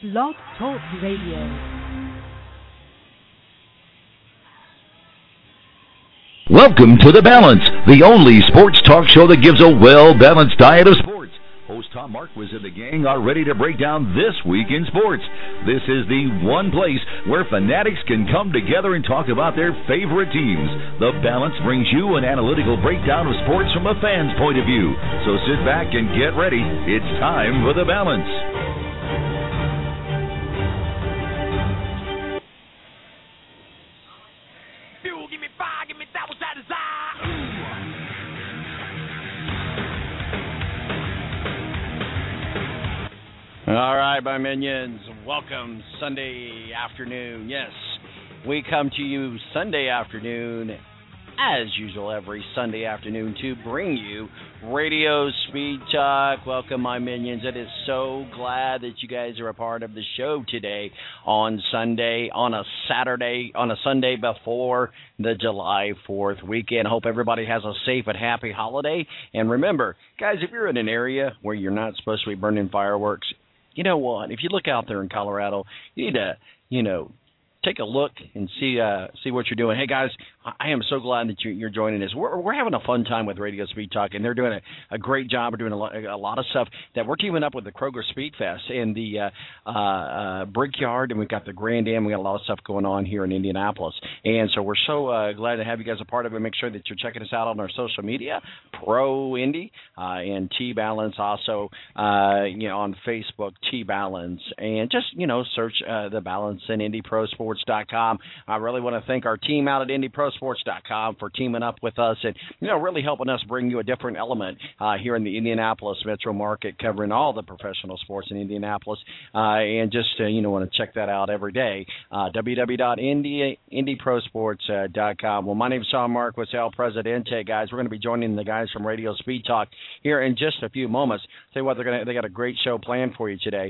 Blog Talk Radio. Welcome to The Balance, the only sports talk show that gives a well-balanced diet of sports. Host Tom Marquis and the gang are ready to break down this week in sports. This is the one place where fanatics can come together and talk about their favorite teams. The Balance brings you an analytical breakdown of sports from a fan's point of view. So sit back and get ready. It's time for The Balance. All right, my minions, welcome Sunday afternoon. Yes, we come to you Sunday afternoon, as usual, every Sunday afternoon to bring you Radio Speed Talk. Welcome, my minions. It is so glad that you guys are a part of the show today on Sunday, on a Saturday, on a Sunday before the July 4th weekend. Hope everybody has a safe and happy holiday. And remember, guys, if you're in an area where you're not supposed to be burning fireworks, you know what? If you look out there in Colorado, you need to, take a look and see what you're doing. Hey, guys, I am so glad that you're joining us. We're having a fun time with Radio Speed Talk, and they're doing a great job of doing a lot of stuff that we're teaming up with the Kroger Speed Fest and the Brickyard, and we've got the Grand Am. We got a lot of stuff going on here in Indianapolis, and so we're so glad to have you guys a part of it. Make sure that you're checking us out on our social media, Pro Indy and T Balance, also on Facebook, T Balance, and just search the Balance and IndyProSports.com. I really want to thank our team out at IndyProSports.com for teaming up with us and really helping us bring you a different element here in the Indianapolis metro market, covering all the professional sports in Indianapolis. And just want to check that out every day. www.IndyProSports.com. Well, my name is Tom Marquis, El Presidente, guys. We're going to be joining the guys from Radio Speed Talk here in just a few moments. Tell you what, they got a great show planned for you today.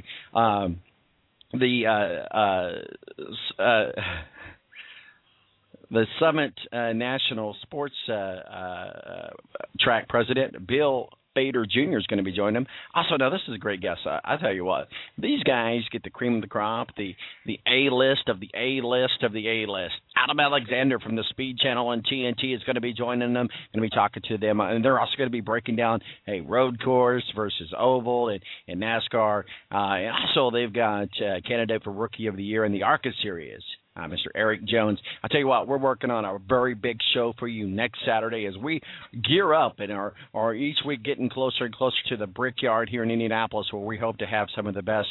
The Summit National Sports Track President, Bill Bader Jr. is going to be joining them. Also, now this is a great guest. I tell you what, these guys get the cream of the crop, the A-list of the A-list of the A-list. Adam Alexander from the Speed Channel on TNT is going to be joining them, going to be talking to them, and they're also going to be breaking down road course versus oval and NASCAR. And also, they've got candidate for Rookie of the Year in the ARCA Series, Mr. Eric Jones. I'll tell you what, we're working on a very big show for you next Saturday as we gear up and are each week getting closer and closer to the Brickyard here in Indianapolis, where we hope to have some of the best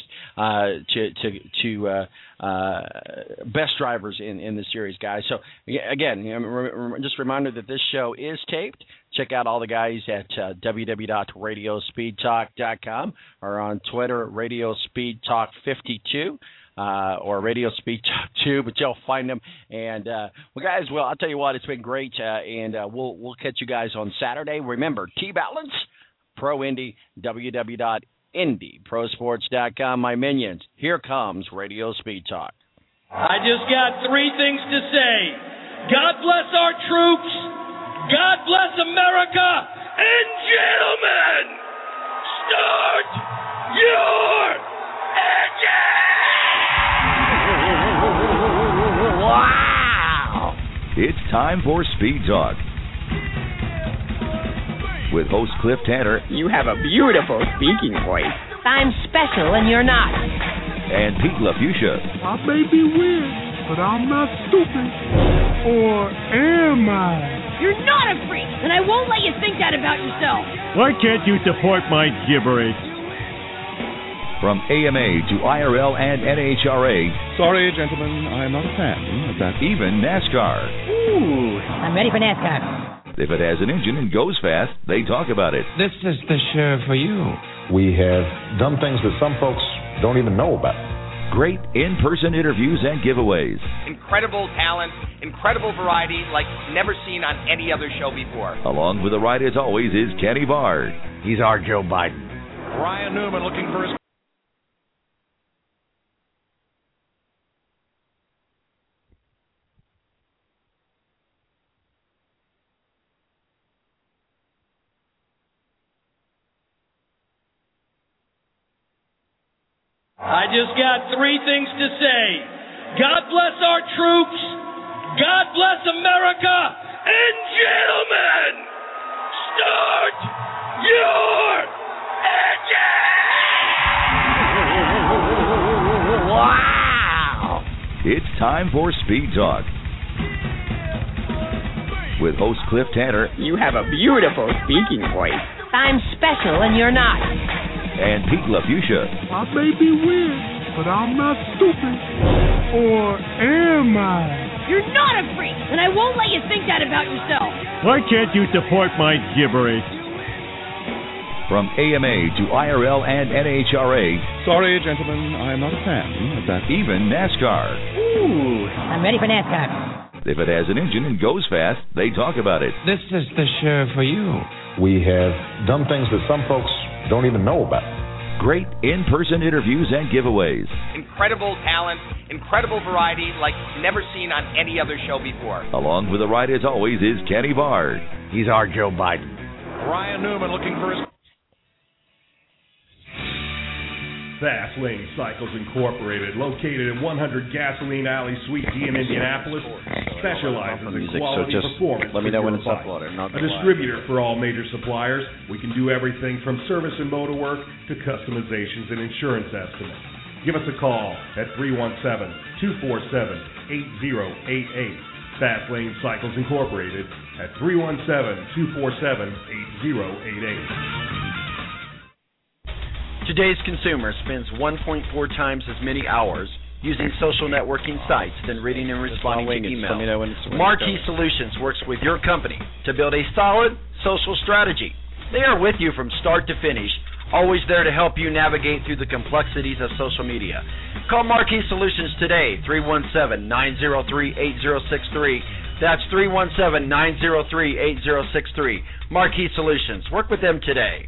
best drivers in the series, guys. So, again, just a reminder that this show is taped. Check out all the guys at www.radiospeedtalk.com or on Twitter, Radio Speed Talk 52. Or Radio Speed Talk 2, but you'll find them. And, guys, I'll tell you what, it's been great, and we'll catch you guys on Saturday. Remember, T-Balance, Pro Indy, www.IndyProSports.com, my minions. Here comes Radio Speed Talk. I just got three things to say. God bless our troops. God bless America. And, gentlemen, start your engine! Wow! It's time for Speed Talk with host Cliff Tanner. You have a beautiful speaking voice. I'm special and you're not. And Pete LaFuchsia. I may be weird, but I'm not stupid. Or am I? You're not a freak, and I won't let you think that about yourself. Why can't you support my gibberish? From AMA to IRL and NHRA. Sorry, gentlemen, I'm not a fan of that. Even NASCAR. Ooh, I'm ready for NASCAR. If it has an engine and goes fast, they talk about it. This is the show for you. We have done things that some folks don't even know about. Great in-person interviews and giveaways. Incredible talent, incredible variety like never seen on any other show before. Along with the ride, as always, is Kenny Bard. He's our Joe Biden. Ryan Newman looking for his... I just got three things to say. God bless our troops. God bless America. And gentlemen, start your engine! Wow! It's time for Speed Talk. With host Cliff Tanner. You have a beautiful speaking voice. I'm special and you're not. And Pete LaFuchsia. I may be weird, but I'm not stupid. Or am I? You're not a freak, and I won't let you think that about yourself. Why can't you support my gibberish? From AMA to IRL and NHRA. Sorry, gentlemen, I'm not a fan of that. Even NASCAR. Ooh, I'm ready for NASCAR. If it has an engine and goes fast, they talk about it. This is the show for you. We have done things that some folks don't even know about. Great in-person interviews and giveaways. Incredible talent, incredible variety like never seen on any other show before. Along with the ride, as always, is Kenny Bard. He's our Joe Biden. Ryan Newman looking for his... Fast Lane Cycles Incorporated, located at 100 Gasoline Alley, Suite D in Indianapolis, specializes in quality performance. Let me know when it's uploaded. A distributor for all major suppliers. We can do everything from service and motor work to customizations and insurance estimates. Give us a call at 317-247-8088. Fast Lane Cycles Incorporated at 317-247-8088. Today's consumer spends 1.4 times as many hours using social networking sites than reading and responding to email. Marquee Solutions works with your company to build a solid social strategy. They are with you from start to finish, always there to help you navigate through the complexities of social media. Call Marquee Solutions today, 317-903-8063. That's 317-903-8063. Marquee Solutions. Work with them today.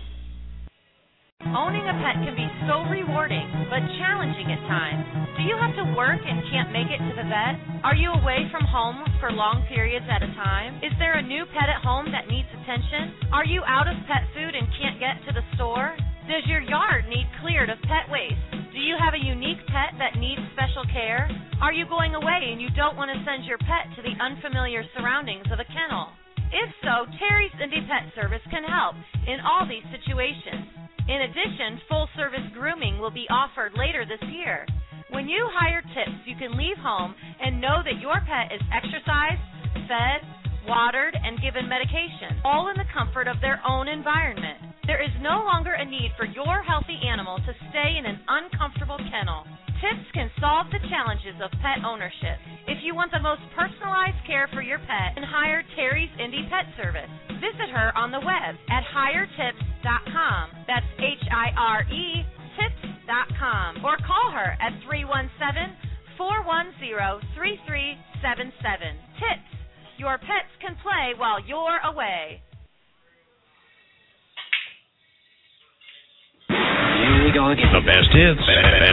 Owning a pet can be so rewarding, but challenging at times. Do you have to work and can't make it to the vet? Are you away from home for long periods at a time? Is there a new pet at home that needs attention? Are you out of pet food and can't get to the store? Does your yard need cleared of pet waste? Do you have a unique pet that needs special care? Are you going away and you don't want to send your pet to the unfamiliar surroundings of a kennel? If so, Terry's Indie Pet Service can help in all these situations. In addition, full-service grooming will be offered later this year. When you hire Tips, you can leave home and know that your pet is exercised, fed, watered, and given medication, all in the comfort of their own environment. There is no longer a need for your healthy animal to stay in an uncomfortable kennel. Tips can solve the challenges of pet ownership. If you want the most personalized care for your pet, then hire Terry's Indie Pet Service. Visit her on the web at hiretips.com. That's HIRE tips.com. Or call her at 317-410-3377. Tips. Your pets can play while you're away. The best hits,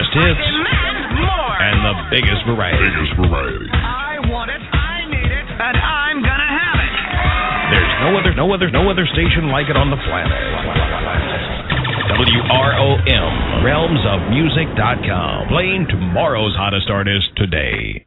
and the biggest variety. I want it, I need it, and I'm gonna have it. There's no other station like it on the planet. WROM, realmsofmusic.com, playing tomorrow's hottest artist today.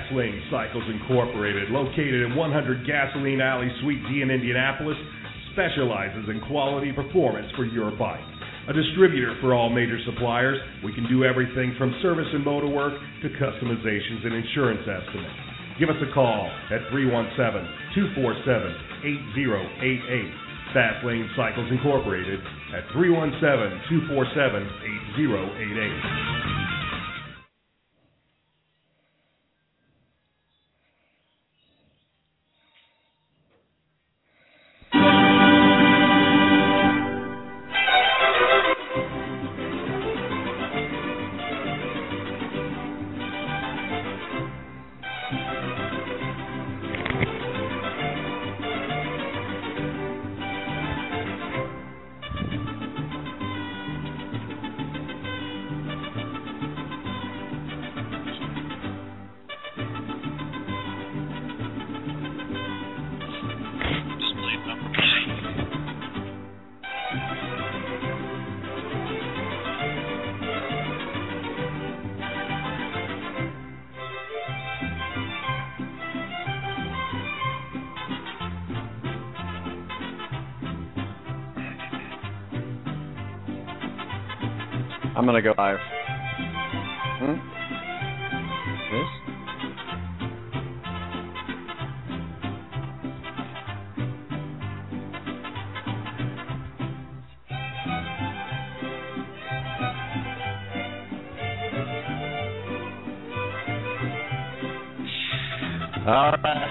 Lane Cycles Incorporated, located in 100 Gasoline Alley, Suite D in Indianapolis, specializes in quality performance for your bike. A distributor for all major suppliers, we can do everything from service and motor work to customizations and insurance estimates. Give us a call at 317-247-8088. Fast Lane Cycles Incorporated at 317-247-8088. I'm going to go live. This? All right.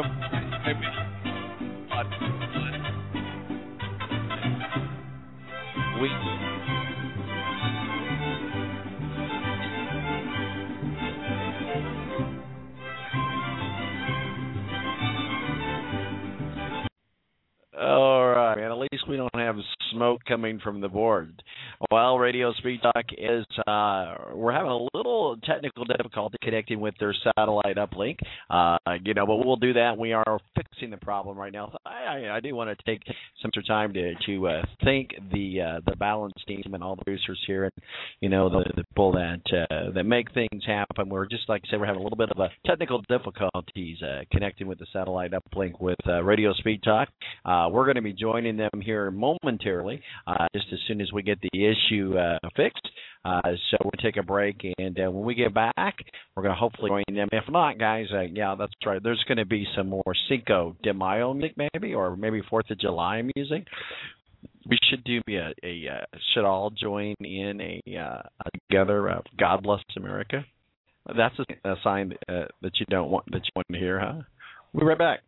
All right, man. At least we don't have smoke coming from the board. Well, Radio Speed Talk is, we're having a little technical difficulty connecting with their satellite uplink. But we'll do that. We are fixing the problem right now. I do want to take some time to thank the Balance team and all the producers here, and the people that make things happen. We're just, like I said, we're having a little bit of a technical difficulties connecting with the satellite uplink with Radio Speed Talk. We're going to be joining them here momentarily, just as soon as we get the issue fixed. So we'll take a break, and when we get back, we're going to hopefully join them. If not, guys, yeah, that's right. There's going to be some more Cinco de Mayo music, maybe, or maybe 4th of July music. We should do should all join in together. God bless America. That's a sign that you don't want to hear, huh? We'll be right back.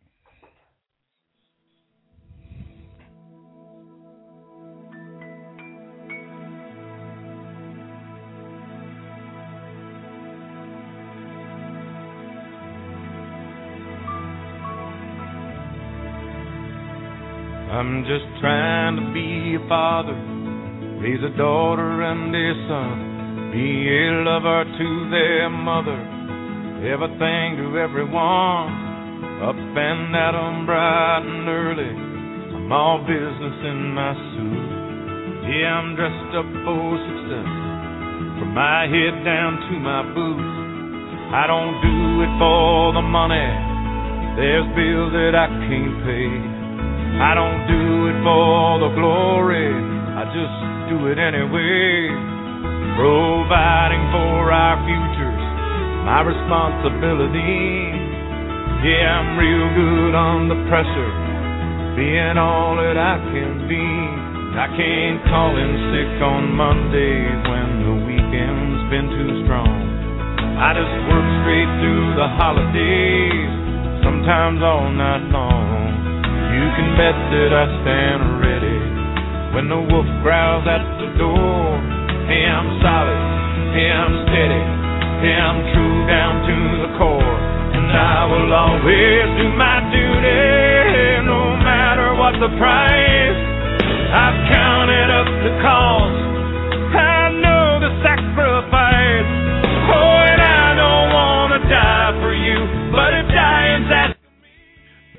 I'm just trying to be a father, raise a daughter and a son, be a lover to their mother, everything to everyone, up and at 'em bright and early, I'm all business in my suit. Yeah, I'm dressed up for success, from my head down to my boots. I don't do it for the money, there's bills that I can't pay. I don't do it for the glory, I just do it anyway. Providing for our futures, my responsibility. Yeah, I'm real good under pressure, being all that I can be. I can't call in sick on Mondays when the weekend's been too strong. I just work straight through the holidays, sometimes all night long. You can bet that I stand ready when the wolf growls at the door. Hey, I'm solid, hey, I'm steady, hey, I'm true down to the core. And I will always do my duty, no matter what the price. I've counted up the cost, I know the sacrifice. Oh, and I don't want to die for you, but if dying's at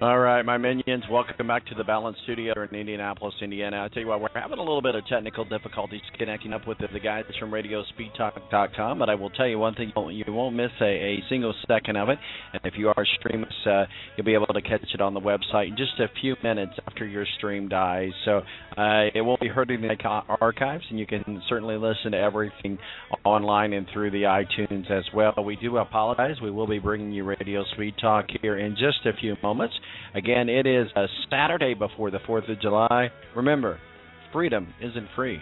All right, my minions, welcome back to the Balance Studio in Indianapolis, Indiana. I tell you what, we're having a little bit of technical difficulties connecting up with the guys from RadioSpeedTalk.com, but I will tell you one thing, you won't miss a single second of it. And if you are streaming, you'll be able to catch it on the website in just a few minutes after your stream dies. So it won't be hurting the archives, and you can certainly listen to everything online and through the iTunes as well. We do apologize. We will be bringing you Radio Speed Talk here in just a few moments. Again, it is a Saturday before the 4th of July. Remember, freedom isn't free.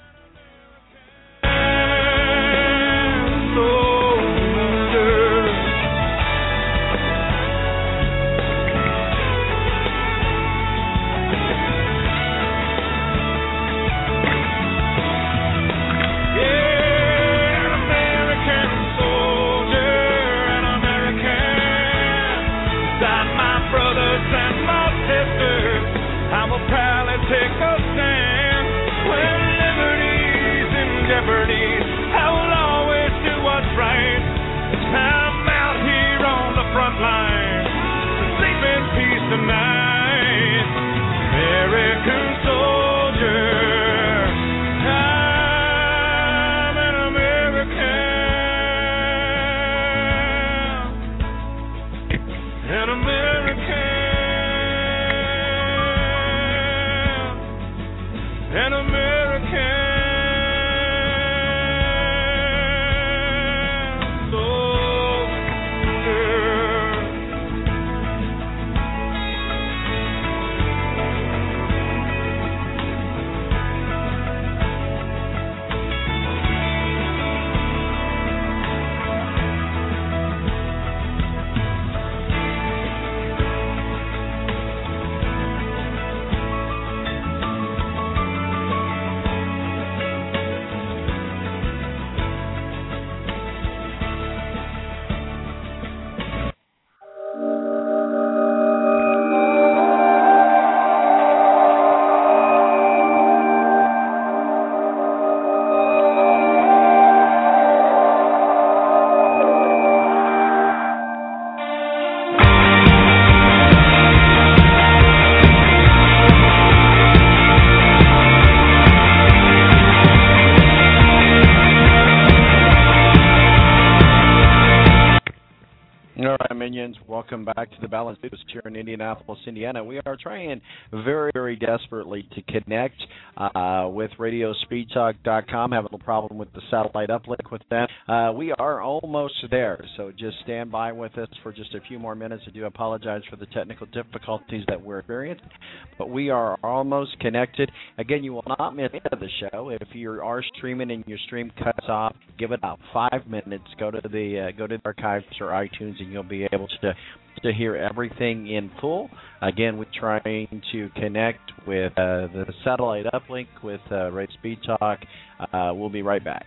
Welcome back to the Balance Studios here in Indianapolis, Indiana. We are trying very, very desperately to connect with RadioSpeedTalk.com. Having a problem with the satellite uplink with that. We are almost there, so just stand by with us for just a few more minutes. I do apologize for the technical difficulties that we're experiencing, but we are almost connected. Again, you will not miss the show. If you are streaming and your stream cuts off, give it about 5 minutes. Go to the archives or iTunes, and you'll be able to hear everything in full. Again, we're trying to connect with the satellite uplink with Radio Speed Talk. We'll be right back.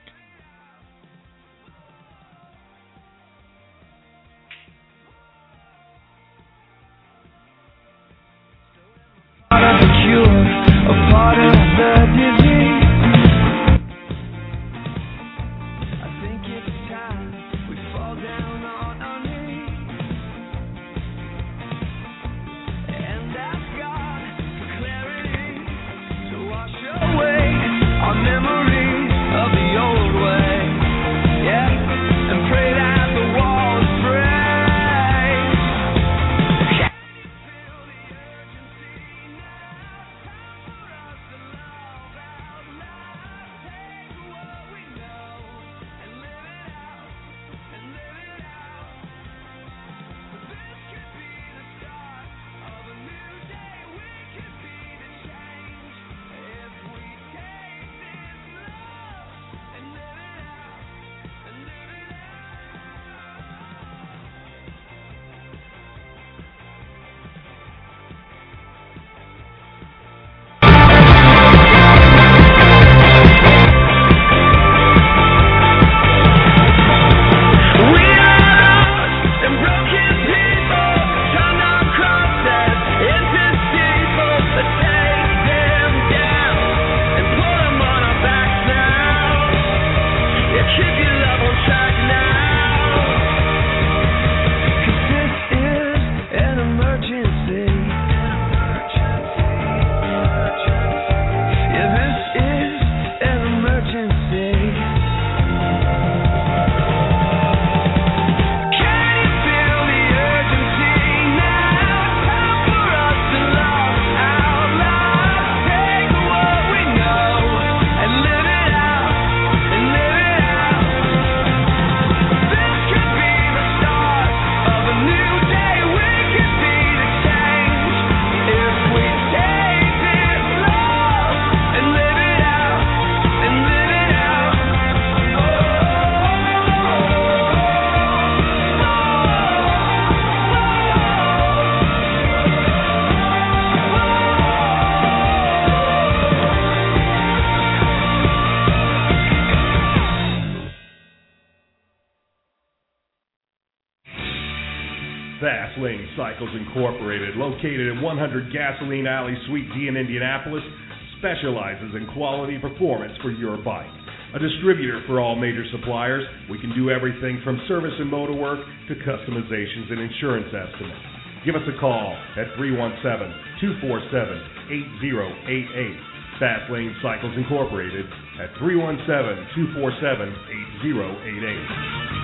A part of the disease. I think it's time we fall down on our knees and ask God for clarity to wash away our memories of the old way. Yeah, and pray that the walls break. Fastlane Cycles Incorporated, located at 100 Gasoline Alley, Suite D in Indianapolis, specializes in quality performance for your bike. A distributor for all major suppliers, we can do everything from service and motor work to customizations and insurance estimates. Give us a call at 317-247-8088. Fastlane Cycles Incorporated at 317-247-8088.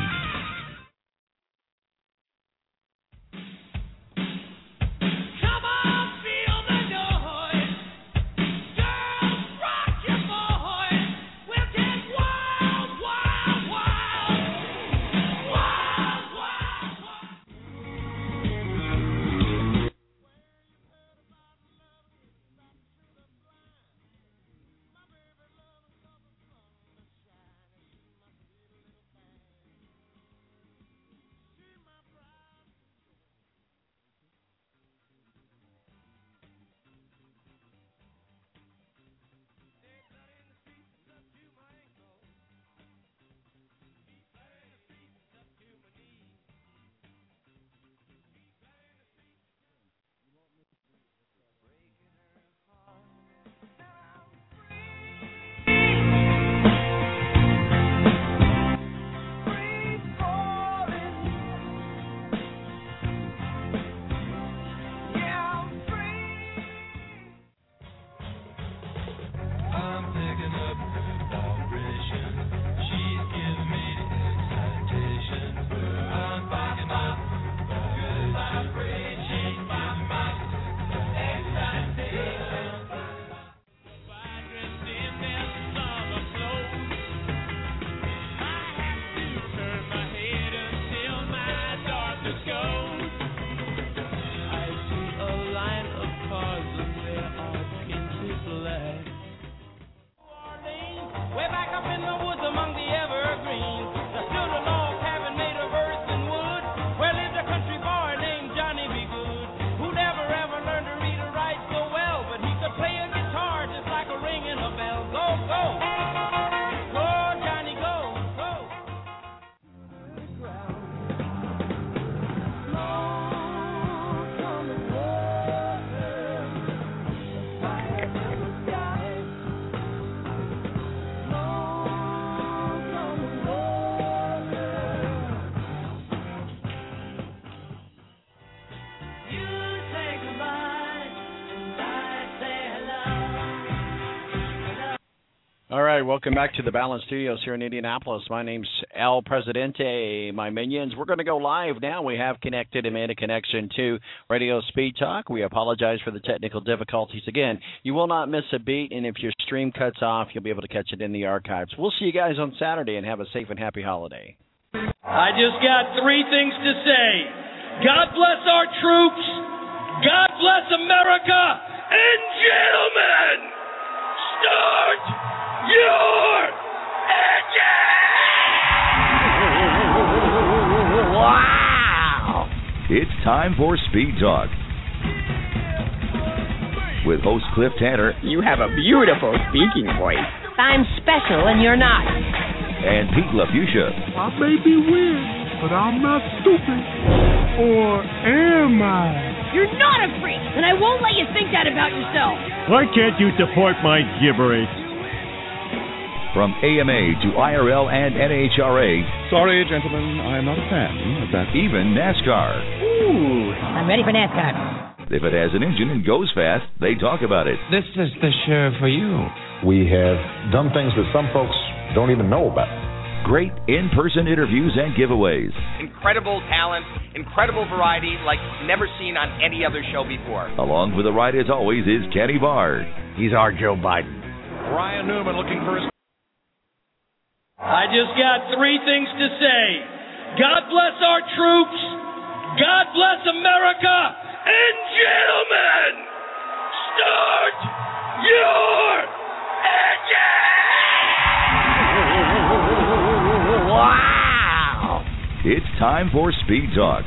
All right, welcome back to the Balance Studios here in Indianapolis. My name's El Presidente, my minions. We're going to go live now. We have connected and made a connection to Radio Speed Talk. We apologize for the technical difficulties. Again, you will not miss a beat, and if your stream cuts off, you'll be able to catch it in the archives. We'll see you guys on Saturday, and have a safe and happy holiday. I just got three things to say. God bless our troops. God bless America. And gentlemen, start your engine! Wow! It's time for Speed Talk with host Cliff Tanner. You have a beautiful speaking voice. I'm special and you're not. And Pete LaFuchsia. I may be weird, but I'm not stupid. Or am I? You're not a freak, and I won't let you think that about yourself. Why can't you support my gibberish? From AMA to IRL and NHRA. Sorry, gentlemen, I'm not a fan of that. Even NASCAR. Ooh, I'm ready for NASCAR. If it has an engine and goes fast, they talk about it. This is the show for you. We have done things that some folks don't even know about. Great in-person interviews and giveaways. Incredible talent, incredible variety like never seen on any other show before. Along for the ride, as always, is Kenny Bard. He's our Joe Biden. Ryan Newman looking for his... I just got three things to say. God bless our troops. God bless America. And gentlemen, start your engine! Wow! It's time for Speed Talk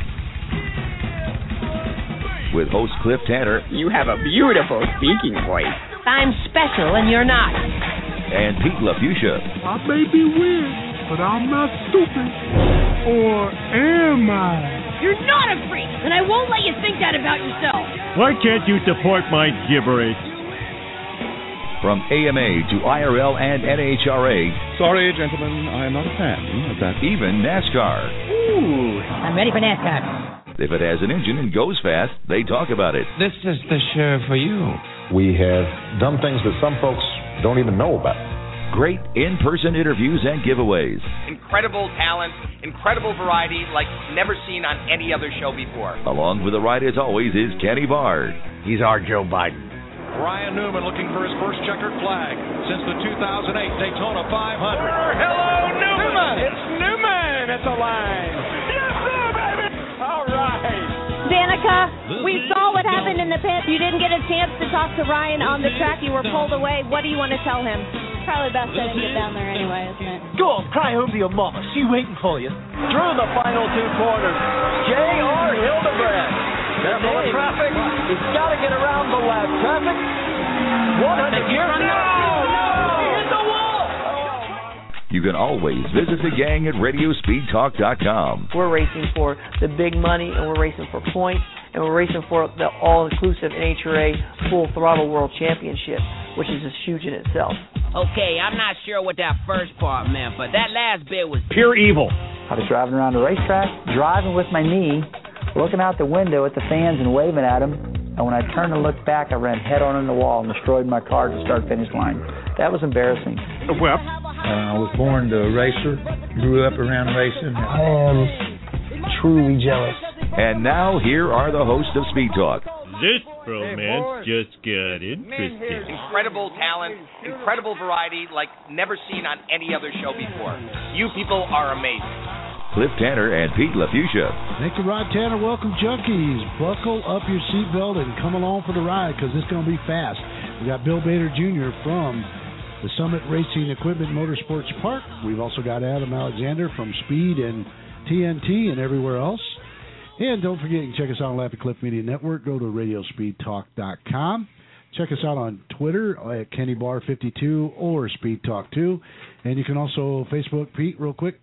with host Cliff Tanner. You have a beautiful speaking voice. I'm special and you're not. And Pete LaFuchsia. I may be weird, but I'm not stupid. Or am I? You're not a freak, and I won't let you think that about yourself. Why can't you deport my gibberish? From AMA to IRL and NHRA. Sorry, gentlemen, I'm not a fan of that. Even NASCAR. Ooh, I'm ready for NASCAR. If it has an engine and goes fast, they talk about it. This is the show for you. We have done things that some folks don't even know about. Great in-person interviews and giveaways. Incredible talent, incredible variety like never seen on any other show before. Along with the ride, as always, is Kenny Bard. He's our Joe Biden. Ryan Newman looking for his first checkered flag since the 2008 Daytona 500. Hello, Newman! It's Newman at the line. Yes, sir, baby! All right. Danica, we saw what happened in the pit. You didn't get a chance to talk to Ryan on the track. You were pulled away. What do you want to tell him? Probably best I didn't get down there anyway, isn't it? Go on, cry home to your mama. She waiting for you. Through the final two quarters, J.R. Hildebrand. Careful of traffic. He's got to get around the lap. Traffic. 100 years. No! He hit the wall! You can always visit the gang at RadioSpeedTalk.com. We're racing for the big money, and we're racing for points, and we're racing for the all-inclusive NHRA Full Throttle World Championship, which is just huge in itself. Okay, I'm not sure what that first part meant, but that last bit was pure evil. I was driving around the racetrack, driving with my knee, looking out the window at the fans and waving at them, and when I turned to look back, I ran head-on in the wall and destroyed my car to start-finish line. That was embarrassing. Well, I was born a racer, grew up around racing. I am truly jealous. And now, here are the hosts of Speed Talk. This romance just got interesting. Incredible talent, incredible variety like never seen on any other show before. You people are amazing. Cliff Tanner and Pete LaFucia. Thank you, Rod Tanner. Welcome, junkies. Buckle up your seatbelt and come along for the ride because it's going to be fast. We got Bill Bader Jr. from the Summit Racing Equipment Motorsports Park. We've also got Adam Alexander from Speed and TNT and everywhere else. And don't forget, you can check us out on Laughing Cliff Media Network. Go to RadioSpeedTalk.com. Check us out on Twitter at KennyBar52 or SpeedTalk2. And you can also Facebook, Pete, real quick.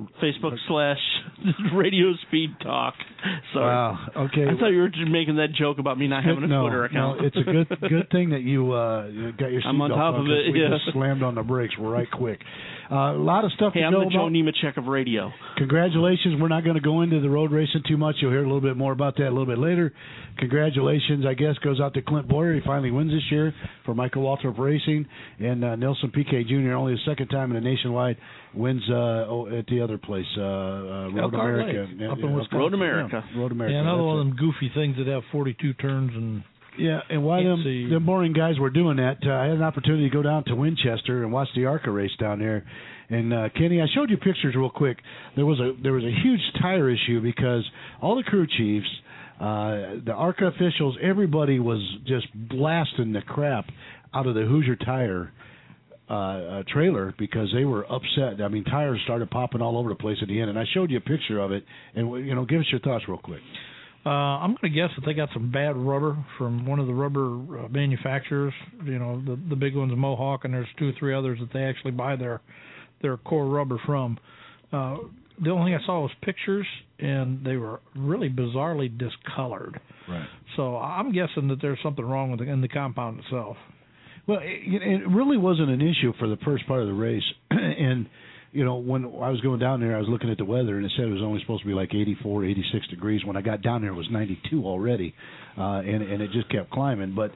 Facebook/Radio Speed Talk. Sorry. Wow. Okay. I thought you were just making that joke about me not having a Twitter account. No, it's a good thing that you got your seatbelt on. I'm on top of it. We just slammed on the brakes right quick. A lot of stuff to know I'm the about. Joe Nemechek of radio. Congratulations. We're not going to go into the road racing too much. You'll hear a little bit more about that a little bit later. Congratulations, I guess, goes out to Clint Boyer. He finally wins this year for Michael Waltrip Racing. And Nelson Piquet Jr., only the second time in a nationwide, wins at the other place, Road America. Up in Wisconsin. Road America. Yeah, Road America. Yeah, another one of them goofy things that have 42 turns and... Yeah, and while them boring guys were doing that, I had an opportunity to go down to Winchester and watch the ARCA race down there. And Kenny, I showed you pictures real quick. There was a huge tire issue because all the crew chiefs, the ARCA officials, everybody was just blasting the crap out of the Hoosier Tire trailer because they were upset. I mean, tires started popping all over the place at the end. And I showed you a picture of it. And give us your thoughts real quick. I'm going to guess that they got some bad rubber from one of the rubber manufacturers. The big ones, Mohawk, and there's 2 or 3 others that they actually buy their core rubber from. The only thing I saw was pictures, and they were really bizarrely discolored. Right. So I'm guessing that there's something wrong with in the compound itself. Well, it really wasn't an issue for the first part of the race, and. When I was going down there, I was looking at the weather, and it said it was only supposed to be like 84, 86 degrees. When I got down there, it was 92 already, and it just kept climbing. But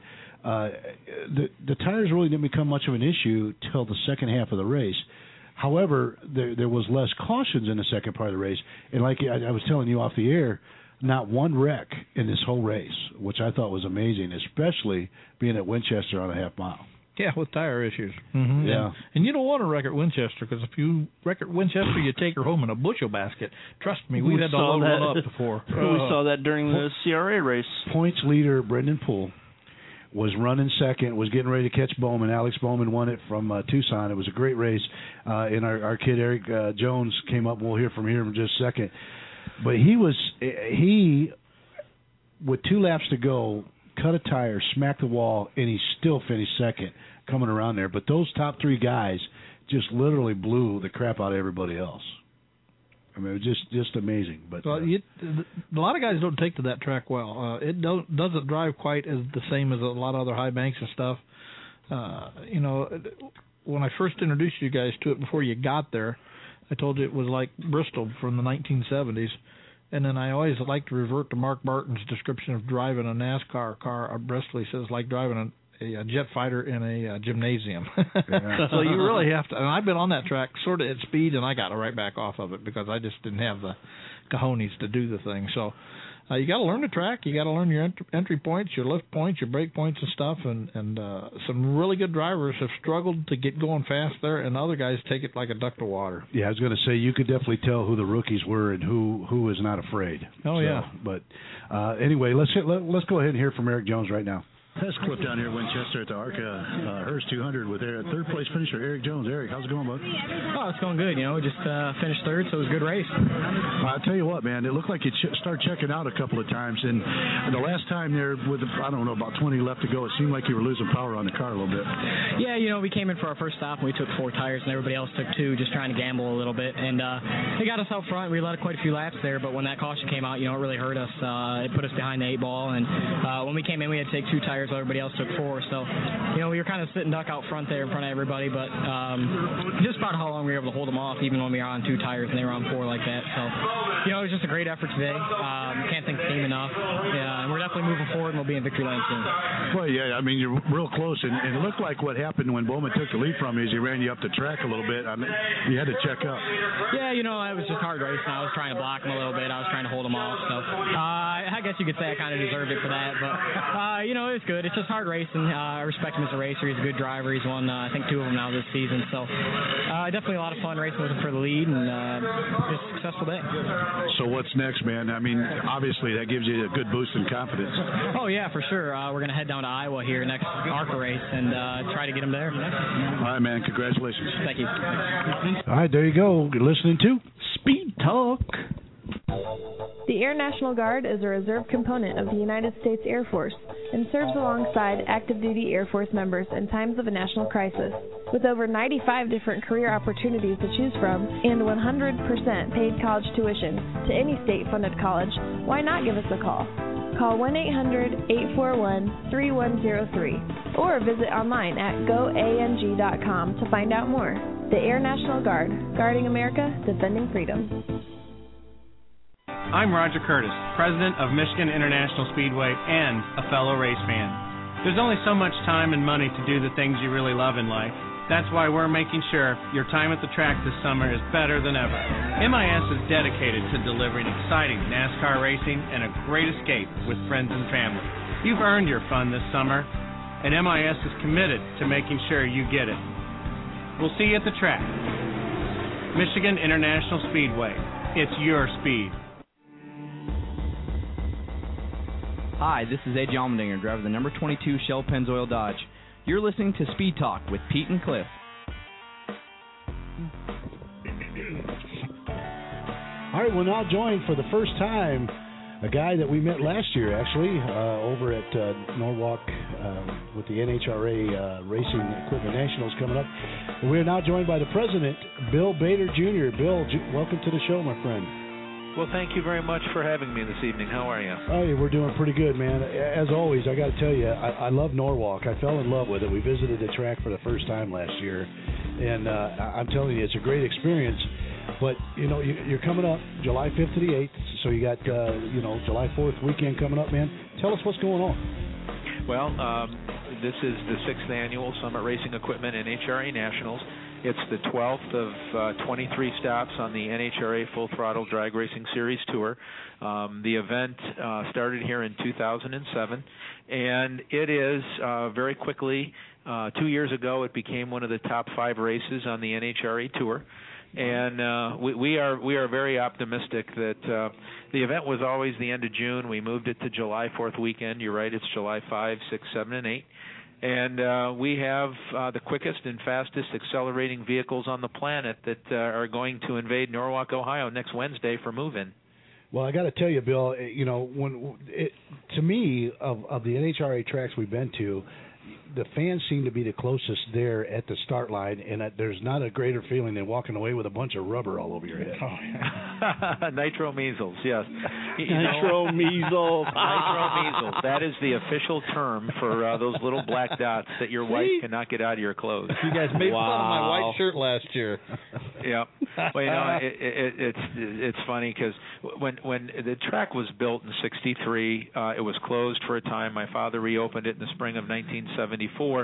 the tires really didn't become much of an issue till the second half of the race. However, there was less cautions in the second part of the race. And like I was telling you off the air, not one wreck in this whole race, which I thought was amazing, especially being at Winchester on a half mile. Yeah, with tire issues. Mm-hmm. Yeah. And you don't want to wreck at Winchester, because if you wreck at Winchester, you take her home in a bushel basket. Trust me, we've had to load one up before. We saw that during the CRA race. Points leader Brendan Poole was running second, was getting ready to catch Bowman. Alex Bowman won it from Tucson. It was a great race. And our kid Eric Jones came up. We'll hear from him in just a second. But he with 2 laps to go, cut a tire, smacked the wall, and he still finished second coming around there. But those top 3 guys just literally blew the crap out of everybody else. I mean, it was just amazing. But a lot of guys don't take to that track well. It doesn't drive quite as the same as a lot of other high banks and stuff. When I first introduced you guys to it before you got there, I told you it was like Bristol from the 1970s. And then I always like to revert to Mark Barton's description of driving a NASCAR car at Bristol. He says like driving a jet fighter in a gymnasium. So you really have to. And I've been on that track sort of at speed, and I got right back off of it because I just didn't have the cojones to do the thing. So you got to learn the track. You got to learn your entry points, your lift points, your brake points and stuff. And some really good drivers have struggled to get going fast there, and other guys take it like a duck to water. Yeah, I was going to say you could definitely tell who the rookies were and who was not afraid. Yeah. But anyway, let's go ahead and hear from Eric Jones right now. Test clip down here at Winchester at the ARCA Hearst 200 with third place finisher Eric Jones. Eric, how's it going, bud? Oh, it's going good. We just finished third, so it was a good race. I'll tell you what, man, it looked like you start checking out a couple of times, and the last time there with about 20 left to go, it seemed like you were losing power on the car a little bit. Yeah, we came in for our first stop and we took 4 tires, and everybody else took 2, just trying to gamble a little bit, and they got us out front. We led quite a few laps there, but when that caution came out, it really hurt us. It put us behind the 8 ball, and when we came in, we had to take 2 tires while everybody else took 4. So, we were kind of sitting duck out front there in front of everybody, but just about how long we were able to hold them off, even when we were on 2 tires and they were on 4 like that. So, it was just a great effort today. Can't thank the team enough. Yeah, and we're definitely moving forward, and we'll be in victory lane soon. Well, yeah, I mean, you're real close, and it looked like what happened when Bowman took the lead from you is he ran you up the track a little bit. You had to check up. Yeah, it was just hard racing. I was trying to block him a little bit. I was trying to hold him off. So, I guess you could say I kind of deserved it for that, but, it was good. It's just hard racing. I respect him as a racer. He's a good driver. He's won, I think, 2 of them now this season. So, definitely a lot of fun racing with him for the lead, and just a successful day. So what's next, man? I mean, obviously that gives you a good boost in confidence. Oh, yeah, for sure. We're going to head down to Iowa here next ARCA race and try to get him there. All right, man. Congratulations. Thank you. All right, there you go. You're listening to Speed Talk. The Air National Guard is a reserve component of the United States Air Force and serves alongside active-duty Air Force members in times of a national crisis. With over 95 different career opportunities to choose from and 100% paid college tuition to any state-funded college, why not give us a call? Call 1-800-841-3103 or visit online at goang.com to find out more. The Air National Guard, guarding America, defending freedom. I'm Roger Curtis, president of Michigan International Speedway and a fellow race fan. There's only so much time and money to do the things you really love in life. That's why we're making sure your time at the track this summer is better than ever. MIS is dedicated to delivering exciting NASCAR racing and a great escape with friends and family. You've earned your fun this summer, and MIS is committed to making sure you get it. We'll see you at the track. Michigan International Speedway. It's your speed. Hi, this is Ed Allmendinger, driver of the number 22 Shell Pennzoil Dodge. You're listening to Speed Talk with Pete and Cliff. All right, we're now joined for the first time a guy that we met last year, actually, over at Norwalk with the NHRA Racing Equipment Nationals coming up. And we're now joined by the president, Bill Bader Jr. Bill, welcome to the show, my friend. Well, thank you very much for having me this evening. How are you? Oh, yeah, we're doing pretty good, man. As always, I got to tell you, I love Norwalk. I fell in love with it. We visited the track for the first time last year, and I'm telling you, it's a great experience. But, you're coming up July 5th to the 8th, so you got, July 4th weekend coming up, man. Tell us what's going on. Well, this is the 6th annual Summit Racing Equipment NHRA Nationals. It's the 12th of 23 stops on the NHRA Full Throttle Drag Racing Series Tour. The event started here in 2007, and it is very quickly, 2 years ago, it became one of the top 5 races on the NHRA Tour. And we are very optimistic that the event was always the end of June. We moved it to July 4th weekend. You're right, it's July 5, 6, 7, and 8. And we have the quickest and fastest accelerating vehicles on the planet that are going to invade Norwalk, Ohio next Wednesday for move-in. Well, I got to tell you, Bill, to me, of the NHRA tracks we've been to, the fans seem to be the closest there at the start line, and there's not a greater feeling than walking away with a bunch of rubber all over your head. Oh, yeah. Nitro measles, yes. Nitro measles. Nitro measles. That is the official term for those little black dots that your wife cannot get out of your clothes. You guys made fun of my white shirt last year. Yeah. Well, you know, it's funny because when the track was built in '63, it was closed for a time. My father reopened it in the spring of 1974,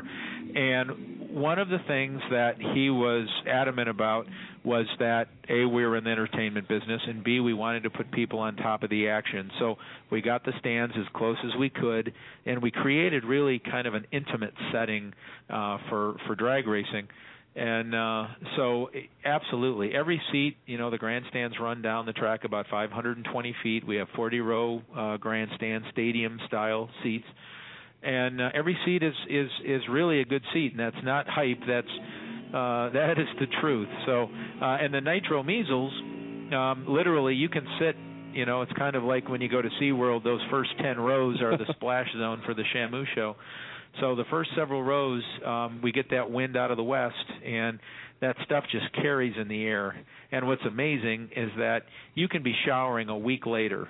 and one of the things that he was adamant about was that A, we were in the entertainment business, and B, we wanted to put people on top of the action. So we got the stands as close as we could, and we created really kind of an intimate setting for drag racing. And so absolutely, every seat, you know, the grandstands run down the track about 520 feet. We have 40-row grandstand, stadium-style seats. And every seat is really a good seat, and that's not hype. That is the truth. So, and the nitro measles, literally, you can sit. You know, it's kind of like when you go to SeaWorld. Those first 10 rows are the splash zone for the Shamu show. So the first several rows, we get that wind out of the west, and that stuff just carries in the air. And what's amazing is that you can be showering a week later,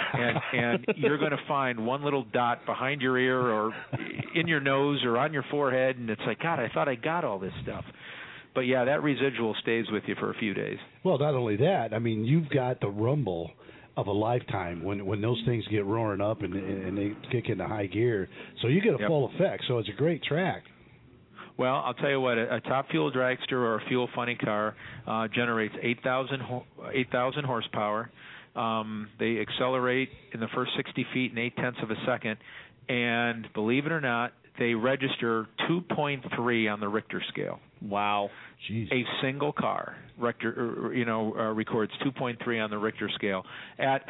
and you're going to find one little dot behind your ear or in your nose or on your forehead, and it's like, God, I thought I got all this stuff. But, yeah, that residual stays with you for a few days. Well, not only that, I mean, you've got the rumble of a lifetime when those things get roaring up and they kick into high gear. So you get a full effect. So it's a great track. Well, I'll tell you what, a top fuel dragster or a fuel funny car generates 8,000 horsepower. They accelerate in the first 60 feet in 0.8 of a second. And believe it or not, they register 2.3 on the Richter scale. Wow. Jeez. A single car records 2.3 on the Richter scale at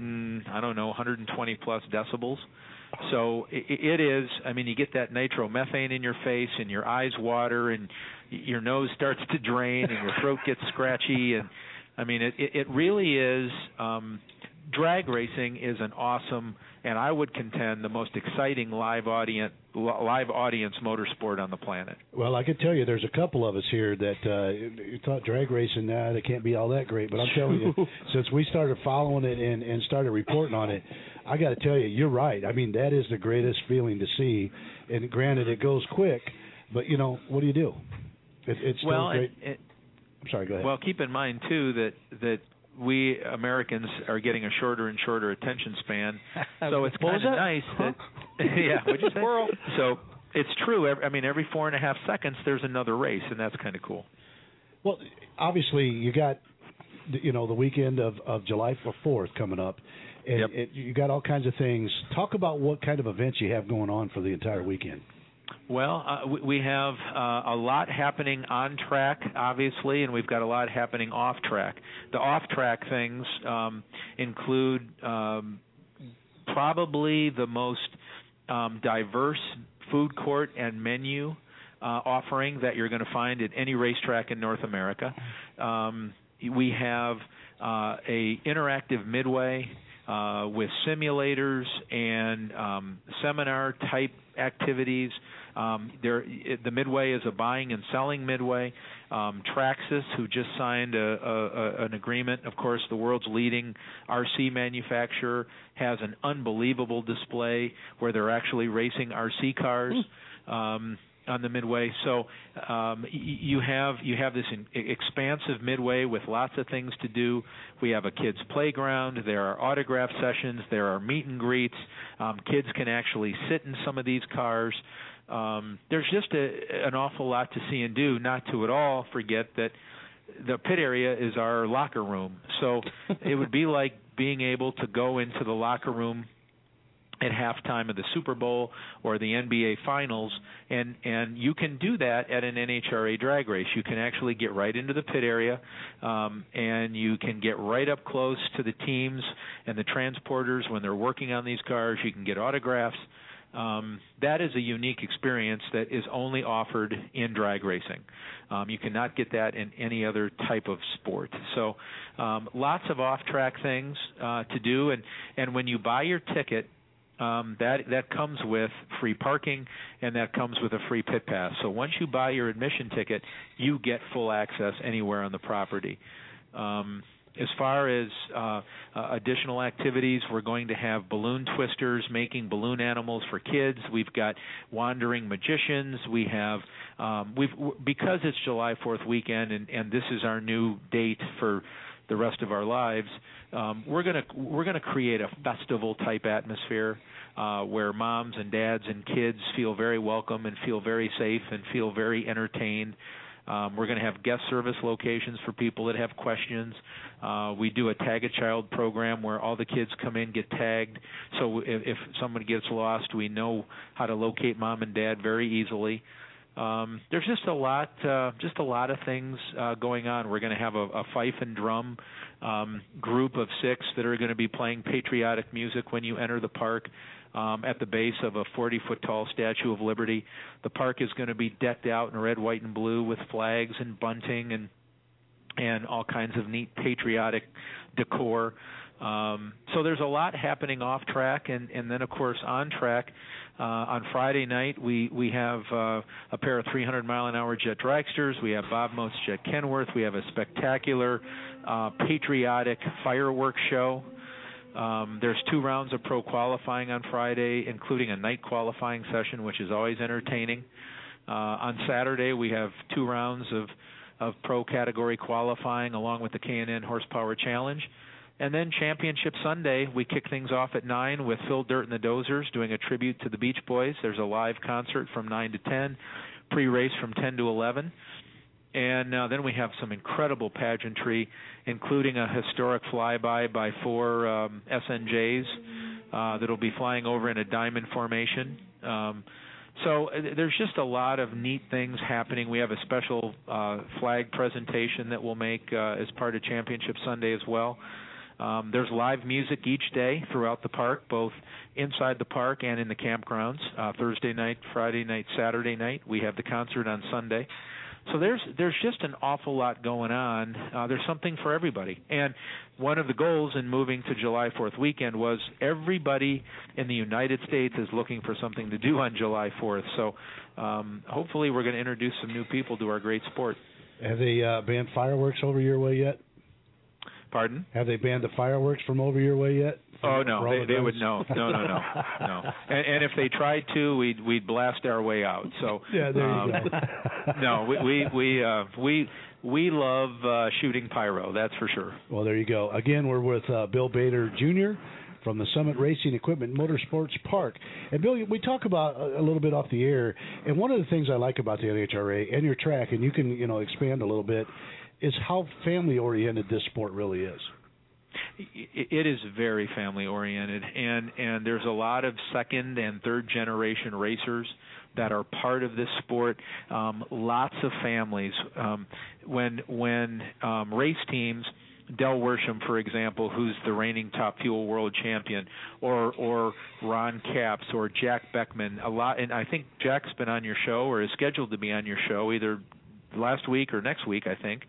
120 plus decibels. So it is, I mean, you get that nitromethane in your face and your eyes water and your nose starts to drain and your throat gets scratchy. And I mean, it really is, drag racing is an awesome, and I would contend the most exciting live audience motorsport on the planet. Well, I can tell you there's a couple of us here that thought drag racing, they can't be all that great. But I'm telling you, since we started following it and started reporting on it, I got to tell you, you're right. I mean, that is the greatest feeling to see. And granted, it goes quick, but, you know, what do you do? It's still great. I'm sorry, go ahead. Well, keep in mind, too, that we Americans are getting a shorter and shorter attention span. So it's kind of nice that yeah, what'd you say? So it's true. I mean, every 4.5 seconds there's another race, and that's kind of cool. Well, obviously you got the weekend of July 4th coming up, and you got all kinds of things. Talk about what kind of events you have going on for the entire weekend. Well, we have a lot happening on track, obviously, and we've got a lot happening off track. The off-track things include probably the most diverse food court and menu offering that you're going to find at any racetrack in North America. We have a interactive midway with simulators and seminar-type activities. The midway is a buying and selling midway. Traxxas, who just signed an agreement, of course, the world's leading RC manufacturer, has an unbelievable display where they're actually racing RC cars on the midway. So you have this expansive midway with lots of things to do. We have a kids' playground. There are autograph sessions. There are meet and greets. Kids can actually sit in some of these cars. There's just an awful lot to see and do, not to at all forget that the pit area is our locker room. So it would be like being able to go into the locker room at halftime of the Super Bowl or the NBA Finals, and you can do that at an NHRA drag race. You can actually get right into the pit area, and you can get right up close to the teams and the transporters when they're working on these cars. You can get autographs. That is a unique experience that is only offered in drag racing. You cannot get that in any other type of sport. So lots of off-track things to do, and when you buy your ticket that comes with free parking, and that comes with a free pit pass. So once you buy your admission ticket, you get full access anywhere on the property. As far as additional activities, we're going to have balloon twisters making balloon animals for kids. We've got wandering magicians. We have because it's July 4th weekend, and this is our new date for the rest of our lives. We're gonna create a festival type atmosphere where moms and dads and kids feel very welcome and feel very safe and feel very entertained. We're going to have guest service locations for people that have questions. We do a Tag a Child program where all the kids come in, get tagged. So if someone gets lost, we know how to locate mom and dad very easily. There's just a lot of things going on. We're going to have a fife and drum group of 6 that are going to be playing patriotic music when you enter the park. At the base of a 40-foot tall Statue of Liberty. The park is going to be decked out in red, white, and blue with flags and bunting and all kinds of neat patriotic decor. So there's a lot happening off track, and then of course on track. On Friday night we have a pair of 300-mile-an-hour jet dragsters. We have Bob Moats Jet Kenworth. We have a spectacular patriotic fireworks show. There's 2 rounds of pro qualifying on Friday, including a night qualifying session, which is always entertaining. On Saturday, we have 2 rounds of pro category qualifying, along with the K&N Horsepower Challenge. And then Championship Sunday, we kick things off at 9 with Phil Dirt and the Dozers doing a tribute to the Beach Boys. There's a live concert from 9 to 10, pre-race from 10 to 11. And then we have some incredible pageantry, including a historic flyby by 4 SNJs that will be flying over in a diamond formation. So there's just a lot of neat things happening. We have a special flag presentation that we'll make as part of Championship Sunday as well. There's live music each day throughout the park, both inside the park and in the campgrounds. Thursday night, Friday night, Saturday night. We have the concert on Sunday. So there's just an awful lot going on. There's something for everybody. And one of the goals in moving to July 4th weekend was everybody in the United States is looking for something to do on July 4th. So hopefully we're going to introduce some new people to our great sport. Have they banned fireworks over your way yet? Pardon? Have they banned the fireworks from over your way yet? Oh no, they would no. And if they tried to, we'd blast our way out. So yeah, there you go. No, we love shooting pyro. That's for sure. Well, there you go. Again, we're with Bill Bader Jr. from the Summit Racing Equipment Motorsports Park. And Bill, we talk about a little bit off the air, and one of the things I like about the NHRA and your track, and you can expand a little bit, is how family-oriented this sport really is. It is very family-oriented, and there's a lot of second- and third-generation racers that are part of this sport. Lots of families. When race teams, Del Worsham, for example, who's the reigning Top Fuel world champion, or Ron Capps, or Jack Beckman, and I think Jack's been on your show or is scheduled to be on your show either last week or next week, I think.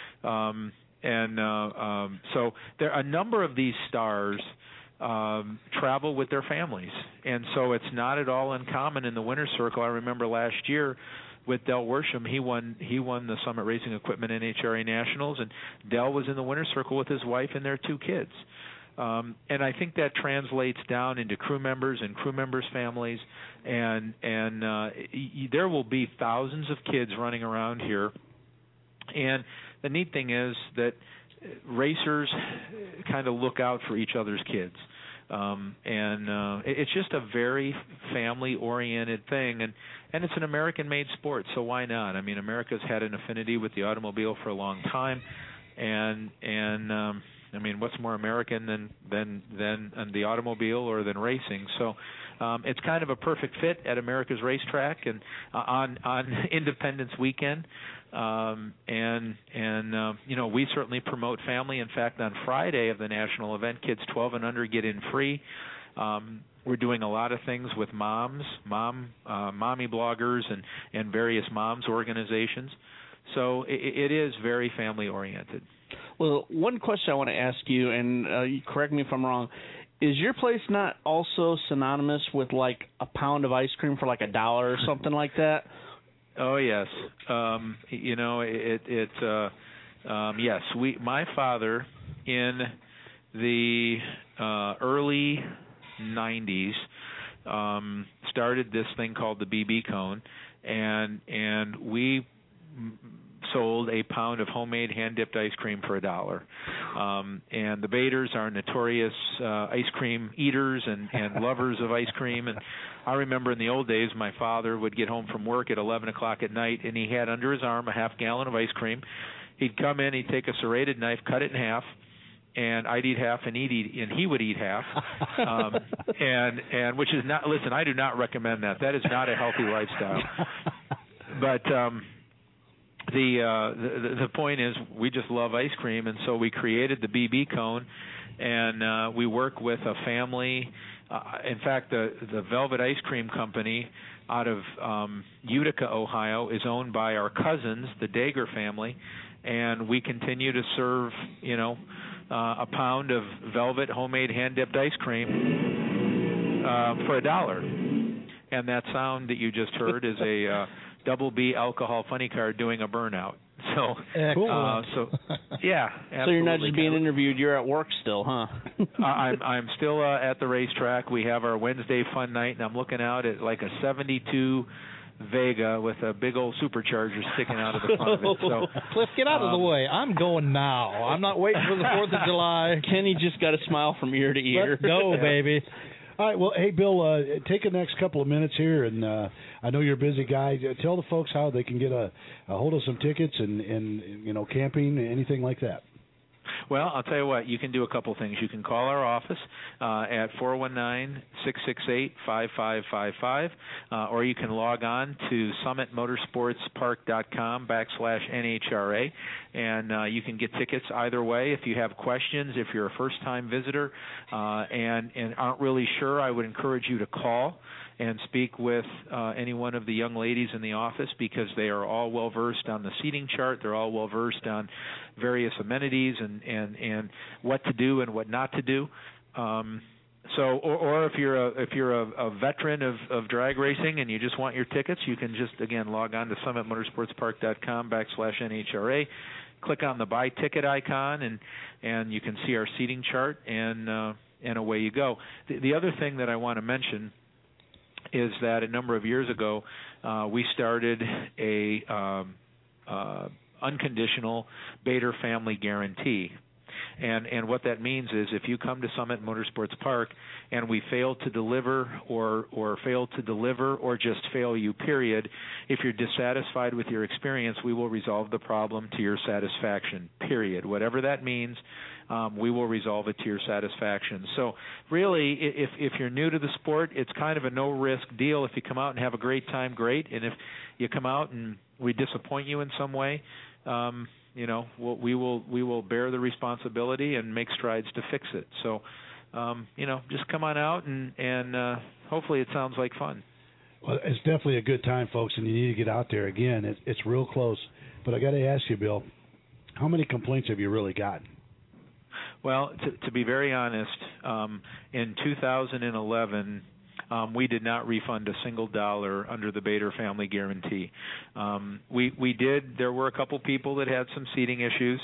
So there a number of these stars travel with their families, and so it's not at all uncommon in the winner's circle. I remember last year with Del Worsham, he won the Summit Racing Equipment NHRA Nationals, and Del was in the winner's circle with his wife and their 2 kids. And I think that translates down into crew members and crew members' families, and there will be thousands of kids running around here. And the neat thing is that racers kind of look out for each other's kids. It's just a very family-oriented thing, and it's an American-made sport, so why not? I mean, America's had an affinity with the automobile for a long time, and I mean, what's more American than the automobile or than racing? So it's kind of a perfect fit at America's Racetrack and on Independence Weekend. We certainly promote family. In fact, on Friday of the national event, kids 12 and under get in free. We're doing a lot of things with mommy bloggers and various moms organizations. So it is very family oriented. Well, one question I want to ask you, and you correct me if I'm wrong, Is your place not also synonymous with like a pound of ice cream for like $1 or something like that? Oh yes, yes. My father in the early 90s started this thing called the BB Cone, and we sold a pound of homemade hand-dipped ice cream for $1. And the Baders are notorious ice cream eaters and lovers of ice cream. And I remember in the old days, my father would get home from work at 11 o'clock at night, and he had under his arm a half gallon of ice cream. He'd come in, he'd take a serrated knife, cut it in half, and I'd eat half, and he would eat half, and which is not. Listen, I do not recommend that. That is not a healthy lifestyle. But the point is, we just love ice cream, and so we created the BB Cone, and we work with a family. In fact, the Velvet Ice Cream Company out of Utica, Ohio, is owned by our cousins, the Dager family, and we continue to serve, a pound of Velvet homemade hand-dipped ice cream for $1. And that sound that you just heard is a Double B alcohol funny car doing a burnout. So, cool. Yeah. So you're not just being interviewed; you're at work still, huh? I'm still at the racetrack. We have our Wednesday fun night, and I'm looking out at like a '72 Vega with a big old supercharger sticking out of the front of it. So, Cliff, get out of the way. I'm going now. I'm not waiting for the 4th of July. Kenny just got a smile from ear to ear. Let's go, baby. All right, well, hey, Bill, take the next couple of minutes here, and I know you're a busy guy. Tell the folks how they can get a hold of some tickets and camping, anything like that. Well, I'll tell you what, you can do a couple things. You can call our office at 419-668-5555, or you can log on to summitmotorsportspark.com/NHRA, and you can get tickets either way. If you have questions, if you're a first-time visitor and aren't really sure, I would encourage you to call and speak with any one of the young ladies in the office, because they are all well-versed on the seating chart. They're all well-versed on various amenities and what to do and what not to do. Or if you're a veteran of drag racing and you just want your tickets, you can just, again, log on to summitmotorsportspark.com/NHRA, click on the buy ticket icon, and you can see our seating chart, and away you go. The other thing that I want to mention is that a number of years ago, we started a unconditional Bader family guarantee. And what that means is, if you come to Summit Motorsports Park and we fail to deliver or just fail you, period, if you're dissatisfied with your experience, we will resolve the problem to your satisfaction, period. Whatever that means, we will resolve it to your satisfaction. So really, if you're new to the sport, it's kind of a no-risk deal. If you come out and have a great time, great. And if you come out and we disappoint you in some way, we will bear the responsibility and make strides to fix it. So, just come on out and hopefully it sounds like fun. Well, it's definitely a good time, folks, and you need to get out there. Again, it's real close. But I got to ask you, Bill, how many complaints have you really gotten? Well, to be very honest, in 2011, we did not refund a single dollar under the Bader family guarantee. We did. There were a couple people that had some seating issues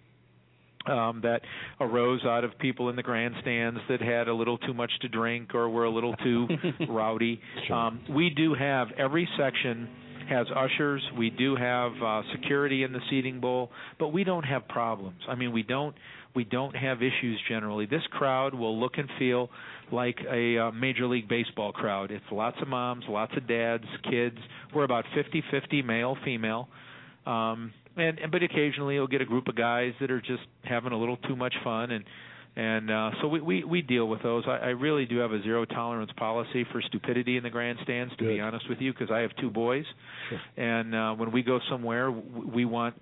that arose out of people in the grandstands that had a little too much to drink or were a little too rowdy. Sure. We do have, every section has ushers. We do have security in the seating bowl, but we don't have problems. I mean, we don't have issues generally. This crowd will look and feel like a Major League Baseball crowd. It's lots of moms, lots of dads, kids. We're about 50-50 male, female. But occasionally you'll get a group of guys that are just having a little too much fun, and so we deal with those. I really do have a zero tolerance policy for stupidity in the grandstands, to be honest with you, because I have two boys, sure. And when we go somewhere, we want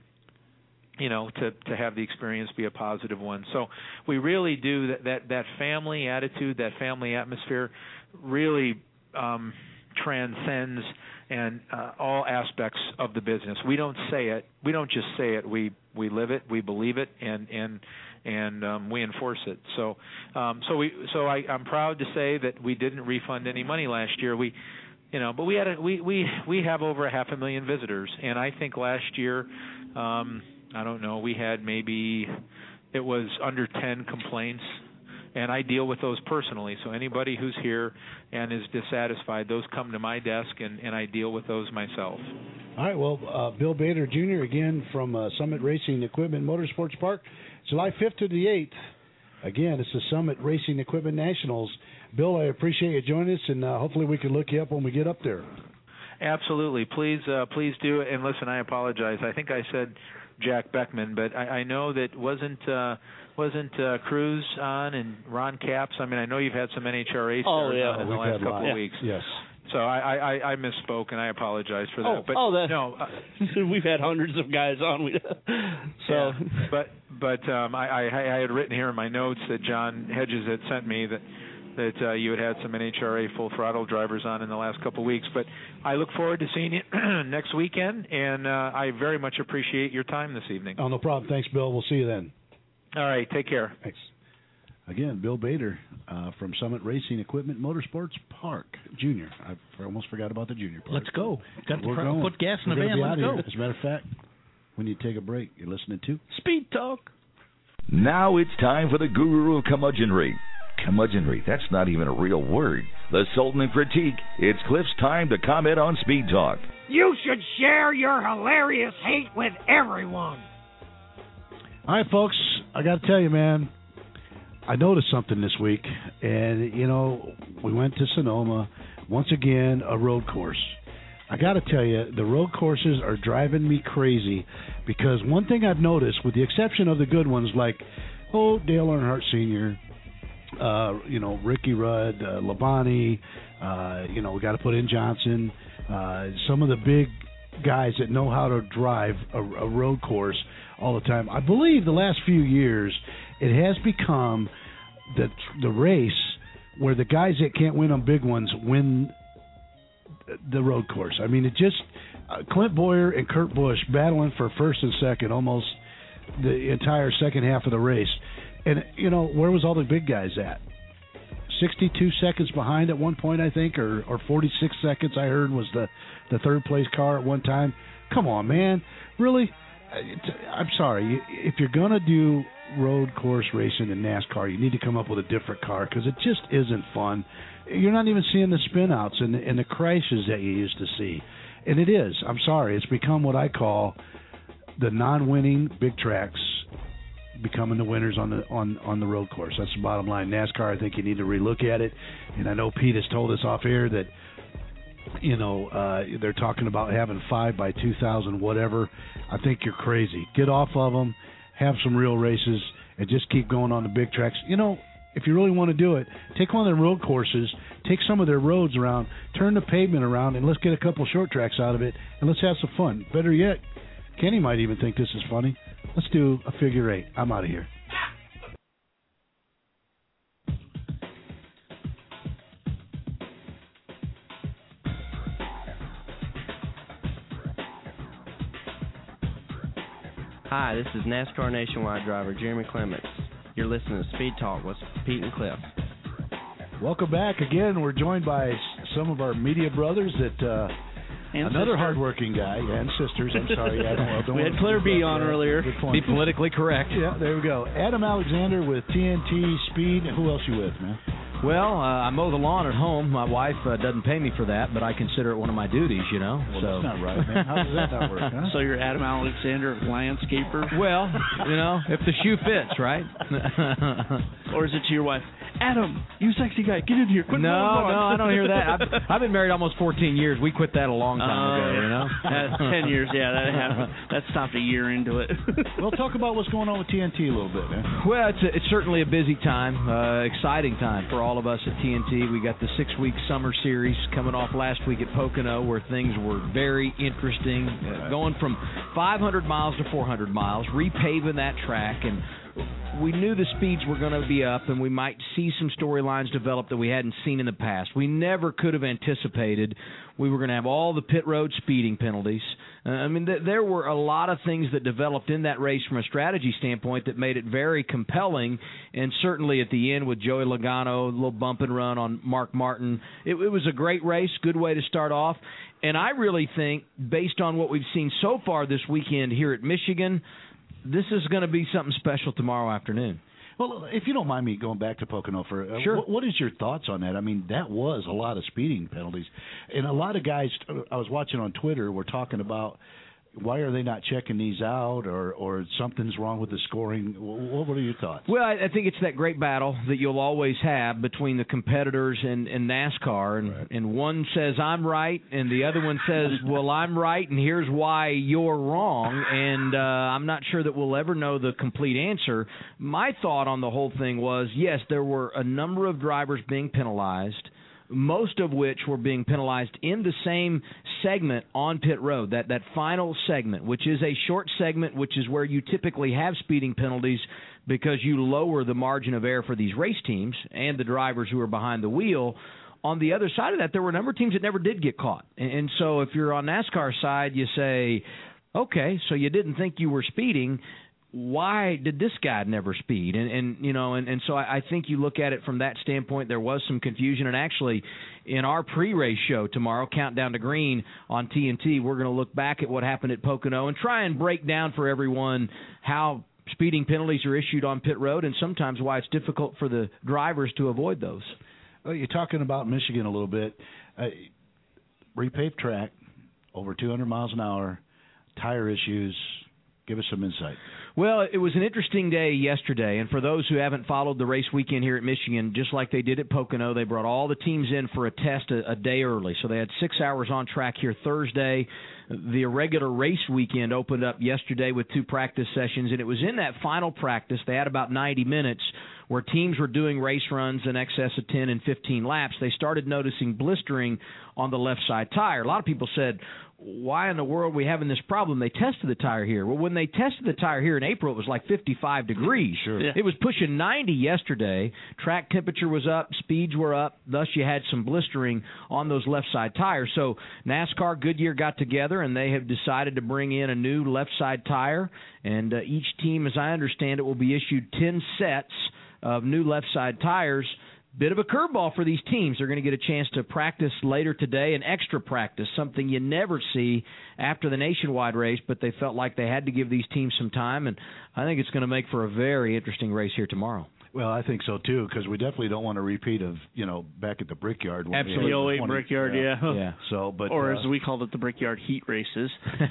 to have the experience be a positive one. So we really do that family attitude, that family atmosphere really transcends and all aspects of the business. We don't say it. We don't just say it. We live it. We believe it, and and we enforce it. So I'm proud to say that we didn't refund any money last year. But we have over 500,000 visitors, and I think last year, I don't know, we had maybe it was under 10 complaints. And I deal with those personally. So anybody who's here and is dissatisfied, those come to my desk, and I deal with those myself. All right. Well, Bill Bader Jr. again from Summit Racing Equipment Motorsports Park, July 5th to the 8th. Again, it's the Summit Racing Equipment Nationals. Bill, I appreciate you joining us, and hopefully we can look you up when we get up there. Absolutely. Please do. And listen, I apologize. I think I said Jack Beckman, but I know that wasn't Cruz on and Ron Capps? I mean, I know you've had some NHRA stars on in the last couple of weeks. Yes. So I misspoke, and I apologize for that. No, we've had hundreds of guys on. I had written here in my notes that John Hedges had sent me that you had some NHRA full throttle drivers on in the last couple of weeks. But I look forward to seeing you next weekend, and I very much appreciate your time this evening. Oh, no problem. Thanks, Bill. We'll see you then. All right. Take care. Thanks. Again, Bill Bader from Summit Racing Equipment Motorsports Park, Junior. I almost forgot about the junior part. Let's go. Got to put gas in the van. Let's go. As a matter of fact, we need to take a break. You're listening to Speed Talk. Now it's time for the guru of curmudgeonry. Curmudgeonry, that's not even a real word. The Sultan of Critique. It's Cliff's time to comment on Speed Talk. You should share your hilarious hate with everyone. All right, folks, I got to tell you, man, I noticed something this week, and, we went to Sonoma, once again, a road course. I got to tell you, the road courses are driving me crazy because one thing I've noticed, with the exception of the good ones like, Dale Earnhardt Sr., Ricky Rudd, Labonte, we got to put in Johnson, some of the big guys that know how to drive a road course all the time. I believe the last few years it has become the race where the guys that can't win on big ones win the road course. I mean, it just Clint Boyer and Kurt Busch battling for first and second almost the entire second half of the race. And, where was all the big guys at? 62 seconds behind at one point, I think, or 46 seconds, I heard, was the third-place car at one time. Come on, man. Really? I'm sorry. If you're going to do road course racing in NASCAR, you need to come up with a different car because it just isn't fun. You're not even seeing the spin-outs and the crashes that you used to see. And it is. I'm sorry. It's become what I call the non-winning big tracks becoming the winners on the road course. That's the bottom line. NASCAR, I think you need to relook at it. And I know Pete has told us off air that they're talking about having 5 by 2,000 whatever. I think you're crazy. Get off of them, have some real races, and just keep going on the big tracks. If you really want to do it, take one of their road courses, take some of their roads around, turn the pavement around, and let's get a couple short tracks out of it, and let's have some fun. Better yet, Kenny might even think this is funny. Let's do a figure eight. I'm out of here. Hi, this is NASCAR Nationwide driver Jeremy Clements. You're listening to Speed Talk with Pete and Cliff. Welcome back again. We're joined by some of our media brothers that another hardworking guy and sisters. I'm sorry, Adam. We had Claire B on earlier. Be politically correct. Yeah, there we go. Adam Alexander with TNT Speed. Who else you with, man? Well, I mow the lawn at home. My wife doesn't pay me for that, but I consider it one of my duties, Well, that's not right, man. How does that not work, huh? So you're Adam Alexander, landscaper? Well, if the shoe fits, right? Or is it to your wife? Adam, you sexy guy, get in here. Quit no, I don't hear that. I've been married almost 14 years. We quit that a long time ago, 10 years, yeah, that happened. That stopped a year into it. Well, talk about what's going on with TNT a little bit, man. Well, it's certainly a busy time, exciting time for all of us at TNT. We got the 6-week summer series coming off last week at Pocono where things were very interesting, going from 500 miles to 400 miles, repaving that track, and we knew the speeds were going to be up and we might see some storylines develop that we hadn't seen in the past. We never could have anticipated we were going to have all the pit road speeding penalties. There were a lot of things that developed in that race from a strategy standpoint that made it very compelling, and certainly at the end with Joey Logano, a little bump and run on Mark Martin. It was a great race, good way to start off, and I really think, based on what we've seen so far this weekend here at Michigan, this is going to be something special tomorrow afternoon. Well, if you don't mind me going back to Pocono for sure. What is your thoughts on that? I mean, that was a lot of speeding penalties, and a lot of guys I was watching on Twitter were talking about why are they not checking these out, or something's wrong with the scoring. What are your thoughts? Well, I think it's that great battle that you'll always have between the competitors and NASCAR, and one says I'm right, and the other one says, well, I'm right, and here's why you're wrong, and I'm not sure that we'll ever know the complete answer. My thought on the whole thing was, yes, there were a number of drivers being penalized, most of which were being penalized in the same segment on pit road, that final segment, which is a short segment, which is where you typically have speeding penalties because you lower the margin of error for these race teams and the drivers who are behind the wheel. On the other side of that, there were a number of teams that never did get caught. And so if you're on NASCAR's side, you say, okay, so you didn't think you were speeding. Why did this guy never speed? And so I think you look at it from that standpoint. There was some confusion, and actually, in our pre-race show tomorrow, Countdown to Green on TNT, we're going to look back at what happened at Pocono and try and break down for everyone how speeding penalties are issued on pit road and sometimes why it's difficult for the drivers to avoid those. Well, you're talking about Michigan a little bit. Repaved track, over 200 miles an hour, tire issues. Give us some insight. Well, it was an interesting day yesterday, and for those who haven't followed the race weekend here at Michigan, just like they did at Pocono, they brought all the teams in for a test a day early. So they had 6 hours on track here Thursday. The irregular race weekend opened up yesterday with 2 practice sessions, and it was in that final practice, they had about 90 minutes, where teams were doing race runs in excess of 10 and 15 laps. They started noticing blistering on the left side tire. A lot of people said, why in the world are we having this problem? They tested the tire here. Well, when they tested the tire here in April, it was like 55 degrees. Sure. Yeah. It was pushing 90 yesterday. Track temperature was up. Speeds were up. Thus, you had some blistering on those left side tires. So NASCAR, Goodyear got together, and they have decided to bring in a new left side tire. And each team, as I understand it, will be issued 10 sets of new left side tires. Bit of a curveball for these teams. They're going to get a chance to practice later today, an extra practice, something you never see after the nationwide race, but they felt like they had to give these teams some time, and I think it's going to make for a very interesting race here tomorrow. Well, I think so, too, because we definitely don't want a repeat of, back at the Brickyard. Absolutely. The 08 Brickyard, yeah. So, but or as we called it, the Brickyard Heat Races.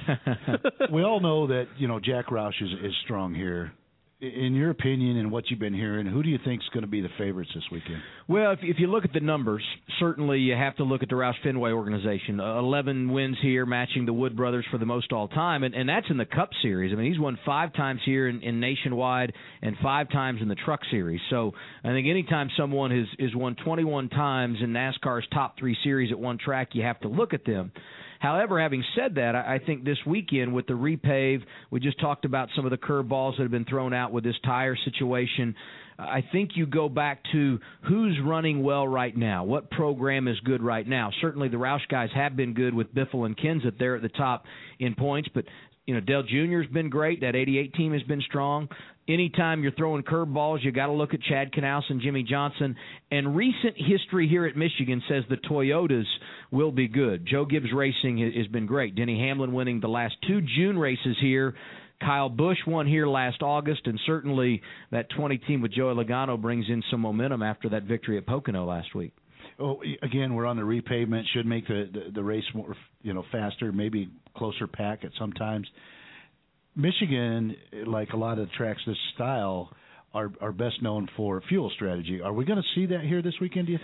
We all know that, Jack Roush is strong here. In your opinion and what you've been hearing, who do you think is going to be the favorites this weekend? Well, if you look at the numbers, certainly you have to look at the Roush Fenway organization. 11 wins here, matching the Wood brothers for the most all time, and that's in the Cup Series. I mean, he's won 5 times here in Nationwide and 5 times in the Truck Series. So I think anytime someone has won 21 times in NASCAR's top 3 series at one track, you have to look at them. However, having said that, I think this weekend with the repave, we just talked about some of the curveballs that have been thrown out with this tire situation. I think you go back to who's running well right now, what program is good right now. Certainly the Roush guys have been good with Biffle and Kenseth there at the top in points, but Dale Jr. has been great. That 88 team has been strong. Anytime you're throwing curveballs, you got to look at Chad Knaus and Jimmy Johnson. And recent history here at Michigan says the Toyotas will be good. Joe Gibbs Racing has been great. Denny Hamlin winning the last 2 June races here. Kyle Busch won here last August, and certainly that 20 team with Joey Logano brings in some momentum after that victory at Pocono last week. Oh, again, we're on the repavement. Should make the race more, faster, maybe closer pack at some times. Michigan, like a lot of tracks this style, are best known for fuel strategy. Are we going to see that here this weekend, do you think?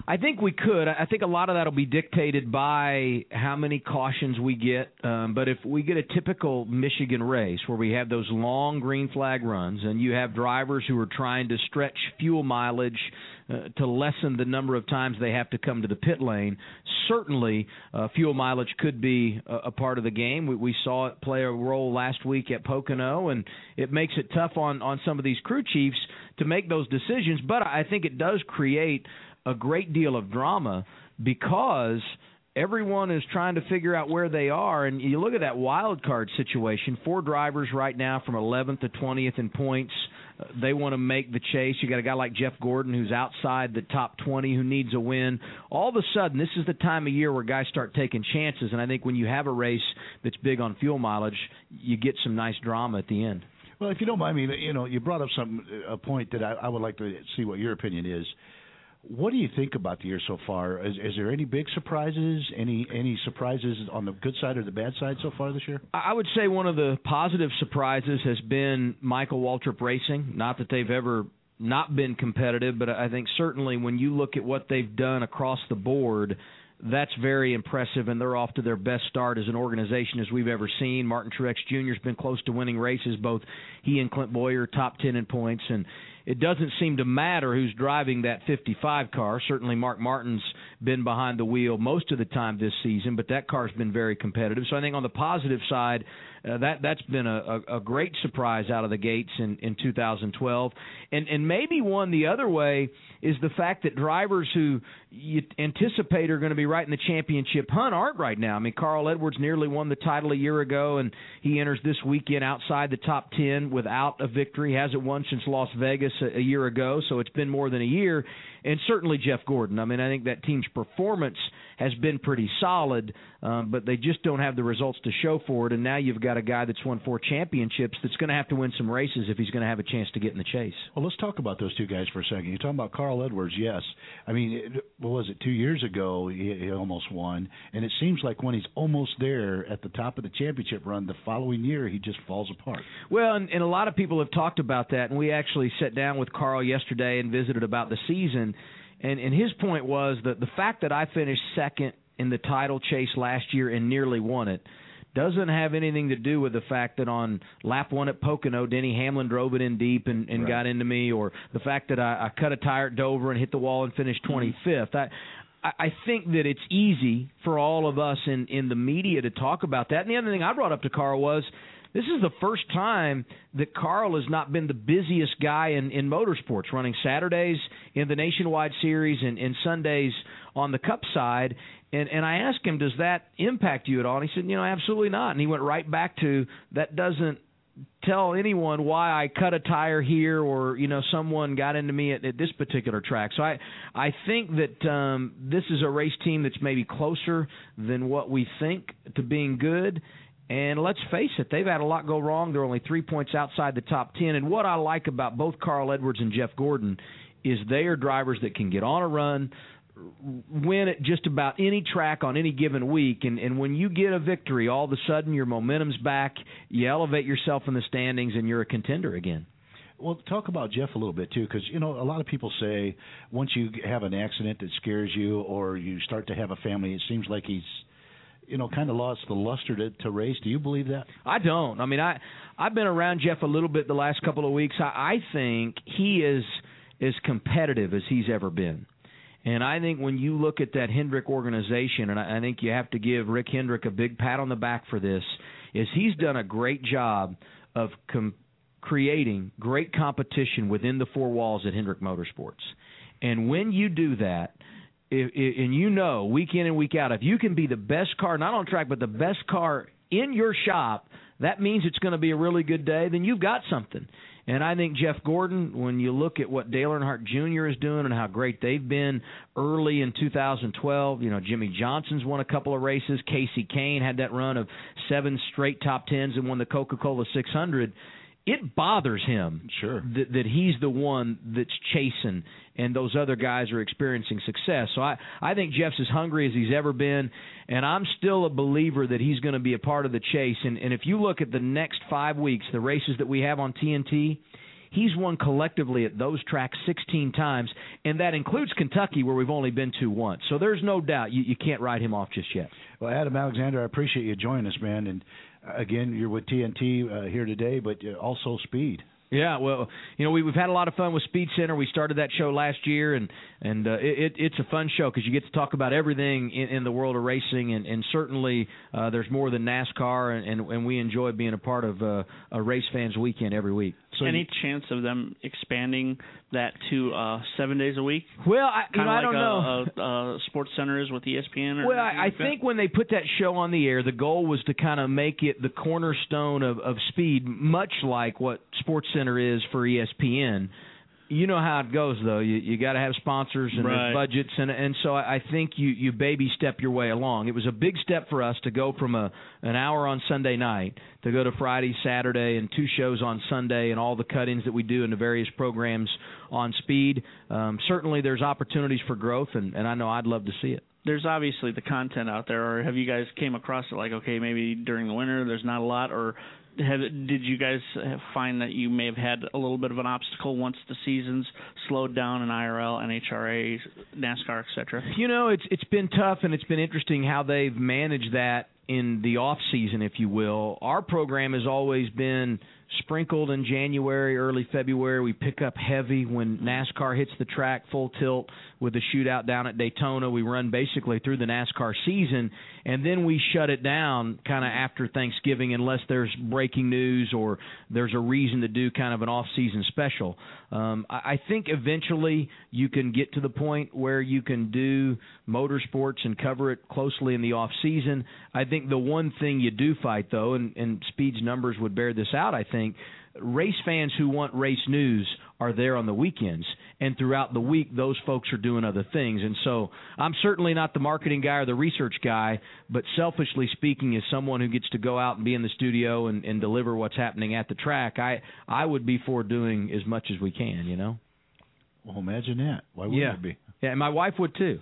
I think we could. I think a lot of that will be dictated by how many cautions we get. But if we get a typical Michigan race where we have those long green flag runs and you have drivers who are trying to stretch fuel mileage to lessen the number of times they have to come to the pit lane, certainly fuel mileage could be a part of the game. We saw it play a role last week at Pocono, and it makes it tough on some of these crew chiefs to make those decisions. But I think it does create a great deal of drama because everyone is trying to figure out where they are. And you look at that wild card situation, 4 drivers right now from 11th to 20th in points. They want to make the chase. You got a guy like Jeff Gordon who's outside the top 20 who needs a win. All of a sudden, this is the time of year where guys start taking chances. And I think when you have a race that's big on fuel mileage, you get some nice drama at the end. Well, if you don't mind me, you brought up a point that I would like to see what your opinion is. What do you think about the year so far? Is there any big surprises? Any surprises on the good side or the bad side so far this year? I would say one of the positive surprises has been Michael Waltrip Racing. Not that they've ever not been competitive, but I think certainly when you look at what they've done across the board, that's very impressive, and they're off to their best start as an organization as we've ever seen. Martin Truex Jr. has been close to winning races. Both he and Clint Boyer top 10 in points, and it doesn't seem to matter who's driving that 55 car. Certainly Mark Martin's been behind the wheel most of the time this season, but that car's been very competitive. So I think on the positive side, that's been a great surprise out of the gates in 2012. And maybe one the other way is the fact that drivers who you anticipate are going to be right in the championship hunt aren't right now. I mean, Carl Edwards nearly won the title a year ago, and he enters this weekend outside the top 10 without a victory. He hasn't won since Las Vegas a year ago, so it's been more than a year. And certainly Jeff Gordon. I mean, I think that team's performance has been pretty solid, but they just don't have the results to show for it. And now you've got a guy that's won 4 championships that's going to have to win some races if he's going to have a chance to get in the chase. Well, let's talk about those two guys for a second. You're talking about Carl Edwards, yes. I mean, what was it, 2 years ago he almost won, and it seems like when he's almost there at the top of the championship run, the following year he just falls apart. Well, and a lot of people have talked about that, and we actually sat down with Carl yesterday and visited about the season. And his point was that the fact that I finished second in the title chase last year and nearly won it doesn't have anything to do with the fact that on lap 1 at Pocono, Denny Hamlin drove it in deep and right. got into me, or the fact that I cut a tire at Dover and hit the wall and finished 25th. I think that it's easy for all of us in the media to talk about that. And the other thing I brought up to Carl was, this is the first time that Carl has not been the busiest guy in motorsports, running Saturdays in the Nationwide Series and Sundays on the Cup side. And I asked him, does that impact you at all? And he said, absolutely not. And he went right back to, that doesn't tell anyone why I cut a tire here or, someone got into me at this particular track. So I think that this is a race team that's maybe closer than what we think to being good. And let's face it, they've had a lot go wrong. They're only 3 points outside the top 10. And what I like about both Carl Edwards and Jeff Gordon is they are drivers that can get on a run, win at just about any track on any given week. And when you get a victory, all of a sudden your momentum's back, you elevate yourself in the standings, and you're a contender again. Well, talk about Jeff a little bit, too, because, a lot of people say once you have an accident that scares you or you start to have a family, it seems like he's kind of lost the luster to race. Do you believe that? I don't. I mean, I've been around Jeff a little bit the last couple of weeks. I think he is as competitive as he's ever been. And I think when you look at that Hendrick organization, and I think you have to give Rick Hendrick a big pat on the back for this, is he's done a great job of creating great competition within the 4 walls at Hendrick Motorsports. And when you do that, and week in and week out, if you can be the best car, not on track, but the best car in your shop, that means it's going to be a really good day, then you've got something. And I think Jeff Gordon, when you look at what Dale Earnhardt Jr. is doing and how great they've been early in 2012, Jimmy Johnson's won a couple of races. Casey Kane had that run of 7 straight top 10s and won the Coca-Cola 600. It bothers him that he's the one that's chasing and those other guys are experiencing success. So I think Jeff's as hungry as he's ever been, and I'm still a believer that he's going to be a part of the chase. And if you look at the next 5 weeks, the races that we have on TNT, He's won collectively at those tracks 16 times, and that includes Kentucky, where we've only been to once. So there's no doubt you can't write him off just yet. Well, Adam Alexander, I appreciate you joining us, man. And again, you're with TNT here today, but also Speed. Yeah, well, we've had a lot of fun with Speed Center. We started that show last year, and it's a fun show because you get to talk about everything in the world of racing, and certainly there's more than NASCAR, and we enjoy being a part of a Race Fans Weekend every week. So any chance of them expanding that to 7 days a week? Well, I don't know. Sports Center is with ESPN. Well, I think when they put that show on the air, the goal was to kind of make it the cornerstone of Speed, much like what Sports Center is for ESPN. You know how it goes, though. You got to have sponsors and there's budgets, and so I think you baby step your way along. It was a big step for us to go from an hour on Sunday night to go to Friday, Saturday, and 2 shows on Sunday, and all the cut-ins that we do in the various programs on Speed. Certainly, there's opportunities for growth, and I know I'd love to see it. There's obviously the content out there, or have you guys came across it like, okay, maybe during the winter there's not a lot, or did you guys find that you may have had a little bit of an obstacle once the season's slowed down in IRL, NHRA, NASCAR, etc.? It's been tough, and it's been interesting how they've managed that in the off season, if you will. Our program has always been sprinkled in January, early February. We pick up heavy when NASCAR hits the track full tilt with the shootout down at Daytona. We run basically through the NASCAR season, and then we shut it down kind of after Thanksgiving unless there's breaking news or there's a reason to do kind of an off-season special. I think eventually you can get to the point where you can do motorsports and cover it closely in the off-season. I think the one thing you do fight, though, and Speed's numbers would bear this out, I think, race fans who want race news are there on the weekends, and throughout the week those folks are doing other things. And so I'm certainly not the marketing guy or the research guy, but selfishly speaking, as someone who gets to go out and be in the studio and deliver what's happening at the track, I would be for doing as much as we can, Well, imagine that. Why wouldn't it be? Yeah, and my wife would too,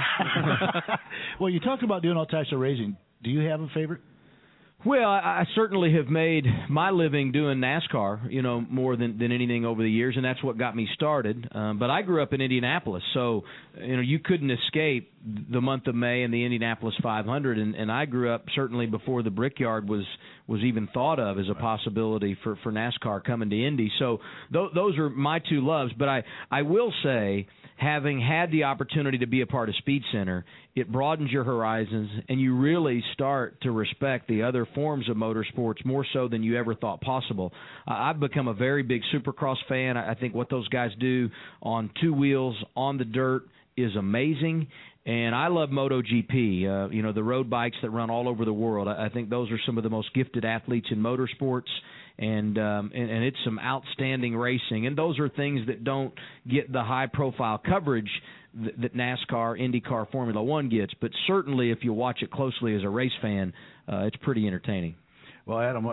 Well, you talked about doing all types of racing. Do you have a favorite? Well, I certainly have made my living doing NASCAR, more than anything over the years, and that's what got me started. But I grew up in Indianapolis, so you couldn't escape the month of May and the Indianapolis 500, and I grew up certainly before the Brickyard was even thought of as a possibility for NASCAR coming to Indy. So those are my 2 loves. But I will say, having had the opportunity to be a part of Speed Center, it broadens your horizons, and you really start to respect the other forms of motorsports more so than you ever thought possible. I've become a very big Supercross fan. I think what those guys do on 2 wheels, on the dirt, is amazing. And I love MotoGP, the road bikes that run all over the world. I think those are some of the most gifted athletes in motorsports, and it's some outstanding racing. And those are things that don't get the high-profile coverage that NASCAR, IndyCar, Formula One gets. But certainly, if you watch it closely as a race fan, it's pretty entertaining. Well, Adam,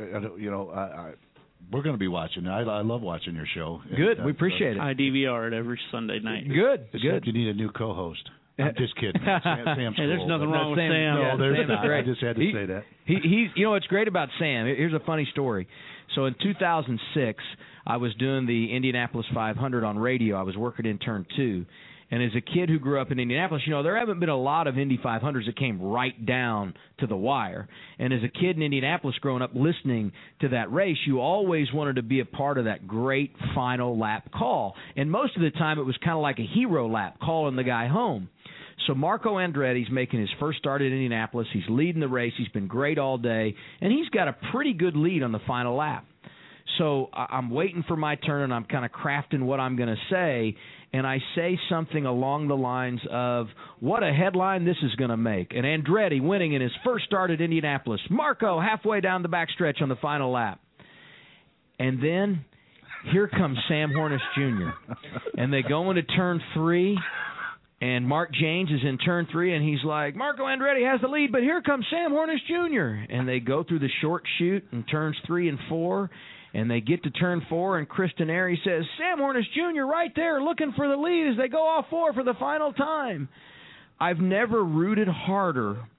we're going to be watching. I love watching your show. Good, we appreciate it. I DVR it every Sunday night. Good. You need a new co-host. I'm just kidding. Sam's hey, there's cool, nothing wrong with Sam. No, there's not. Great. I just had to say that. He's what's great about Sam, here's a funny story. So in 2006, I was doing the Indianapolis 500 on radio. I was working in Turn 2. And as a kid who grew up in Indianapolis, there haven't been a lot of Indy 500s that came right down to the wire. And as a kid in Indianapolis growing up listening to that race, you always wanted to be a part of that great final lap call. And most of the time it was kind of like a hero lap, calling the guy home. So Marco Andretti's making his first start at Indianapolis. He's leading the race. He's been great all day. And he's got a pretty good lead on the final lap. So I'm waiting for my turn, and I'm kind of crafting what I'm going to say. And I say something along the lines of, what a headline this is going to make. And Andretti winning in his first start at Indianapolis. Marco halfway down the backstretch on the final lap. And then here comes Sam Hornish Jr. And they go into Turn 3. And Mark James is in Turn 3, and he's like, Marco Andretti has the lead, but here comes Sam Hornish Jr. And they go through the short chute in Turns 3 and 4, and they get to Turn 4, and Kristen Airy says, Sam Hornish Jr. right there looking for the lead as they go off 4 for the final time. I've never rooted harder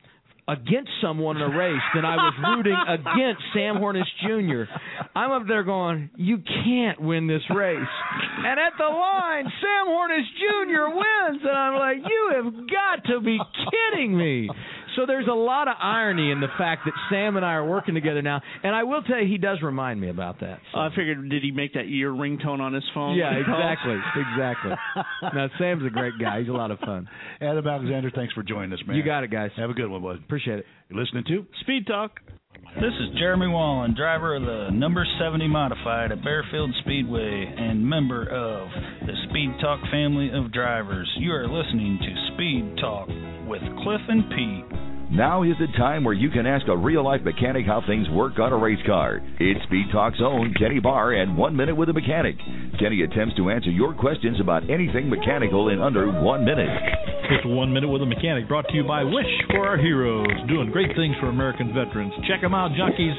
against someone in a race than I was rooting against Sam Hornish Jr. I'm up there going, you can't win this race. And at the line, Sam Hornish Jr. wins. And I'm like, you have got to be kidding me. So there's a lot of irony in the fact that Sam and I are working together now. And I will tell you, he does remind me about that. So. I figured, did he make that your ringtone on his phone? Yeah, exactly. No, Sam's a great guy. He's a lot of fun. Adam Alexander, thanks for joining us, man. You got it, guys. Have a good one, bud. Appreciate it. You're listening to Speed Talk. This is Jeremy Wallen, driver of the number 70 Modified at Bearfield Speedway and member of the Speed Talk family of drivers. You are listening to Speed Talk with Cliff and Pete. Now is the time where you can ask a real-life mechanic how things work on a race car. It's Speed Talk's own Kenny Barr and 1 Minute with a Mechanic. Kenny attempts to answer your questions about anything mechanical in under 1 minute. It's 1 Minute with a Mechanic, brought to you by Wish for Our Heroes, doing great things for American veterans. Check them out, junkies.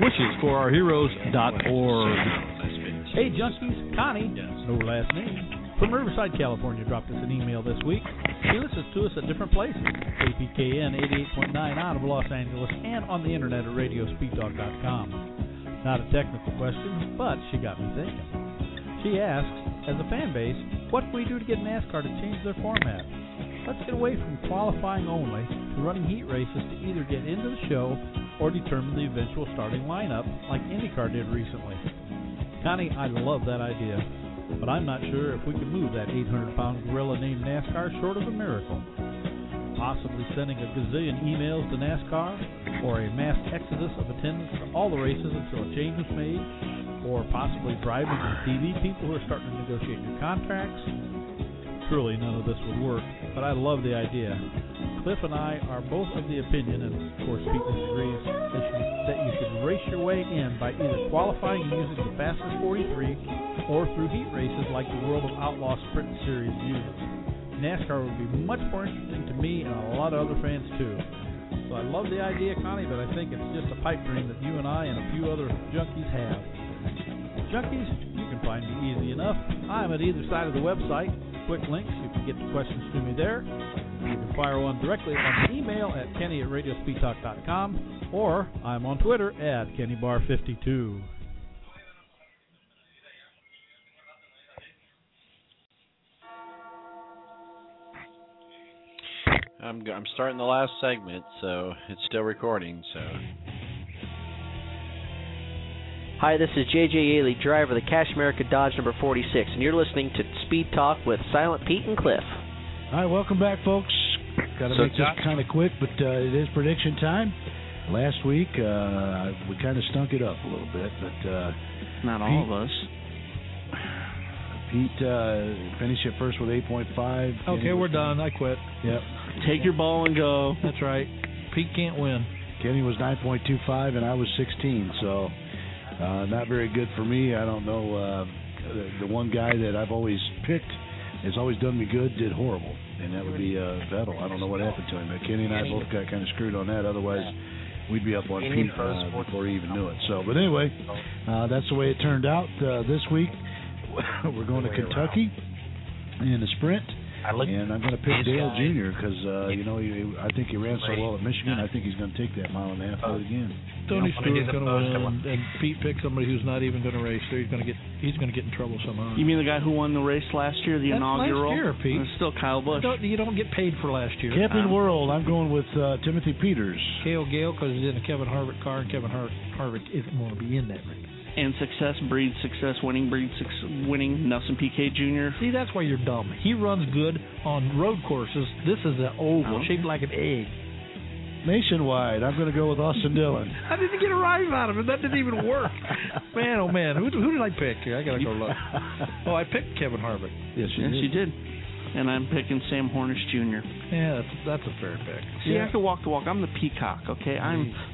wishesforourheroes.org. Hey, junkies, Connie, no last name, from Riverside, California, dropped us an email this week. She listens to us at different places, KPKN 88.9 out of Los Angeles, and on the internet at radiospeedtalk.com. Not a technical question, but she got me thinking. She asks, as a fan base, what can we do to get NASCAR to change their format? Let's get away from qualifying only to running heat races to either get into the show or determine the eventual starting lineup like IndyCar did recently. Connie, I love that idea. But I'm not sure if we can move that 800-pound gorilla named NASCAR short of a miracle. Possibly sending a gazillion emails to NASCAR, or a mass exodus of attendance to all the races until a change is made, or possibly bribing the TV people who are starting to negotiate new contracts. Truly, none of this would work, but I love the idea. Cliff and I are both of the opinion, and of course Pete disagrees, that you should race your way in by either qualifying using the fastest 43 or through heat races like the World of Outlaw Sprint Series uses. NASCAR would be much more interesting to me and a lot of other fans too. So I love the idea, Connie, but I think it's just a pipe dream that you and I and a few other junkies have. Junkies, you can find me easy enough. I'm at either side of the website. Quick links, you can get the questions to me there. You can fire one directly on the email at kenny@radiospeedtalk.com, or I'm on Twitter at KennyBar52. I'm starting the last segment, so it's still recording. So. Hi, this is J.J. Yaley, driver of the Cash America Dodge number 46, and you're listening to Speed Talk with Silent Pete and Cliff. All right, welcome back, folks. Got to make this kind of quick, but it is prediction time. Last week, we kind of stunk it up a little bit, but not all of us. Pete finished it first with 8.5. Okay, we're done. I quit. Yep. Take your ball and go. That's right. Pete can't win. Kenny was 9.25, and I was 16, so not very good for me. I don't know. The one guy that I've always picked has always done me good, did horrible, and that would be Vettel. I don't know what happened to him. Kenny and I both got kind of screwed on that. Otherwise, we'd be up on Pete before he even knew it. So, but anyway, that's the way it turned out this week. We're going to Kentucky in the sprint, and I'm going to pick Dale Jr. because I think he ran so well at Michigan. I think he's going to take that mile and a half out again. Tony Stewart's going to win, and Pete picked somebody who's not even going to race. So he's going to get in trouble somehow. You mean the guy who won the race last year, the inaugural? Last year, Pete. It's still Kyle Busch. You don't get paid for last year. Camping World. I'm going with Timothy Peters. Cale Gale because he's in a Kevin Harvick car, and Kevin Harvick isn't going to be in that race. And success breeds success, winning breeds winning. Nelson Piquet Jr. See, that's why you're dumb. He runs good on road courses. This is an oval shaped like an egg. Nationwide, I'm going to go with Austin Dillon. I didn't get a rhyme out of it. That didn't even work. Man, oh man, who did I pick here? I got to go look. Oh, I picked Kevin Harvick. Yes, you did. And I'm picking Sam Hornish Jr. Yeah, that's a fair pick. See, I can walk the walk. I'm the peacock, okay? I'm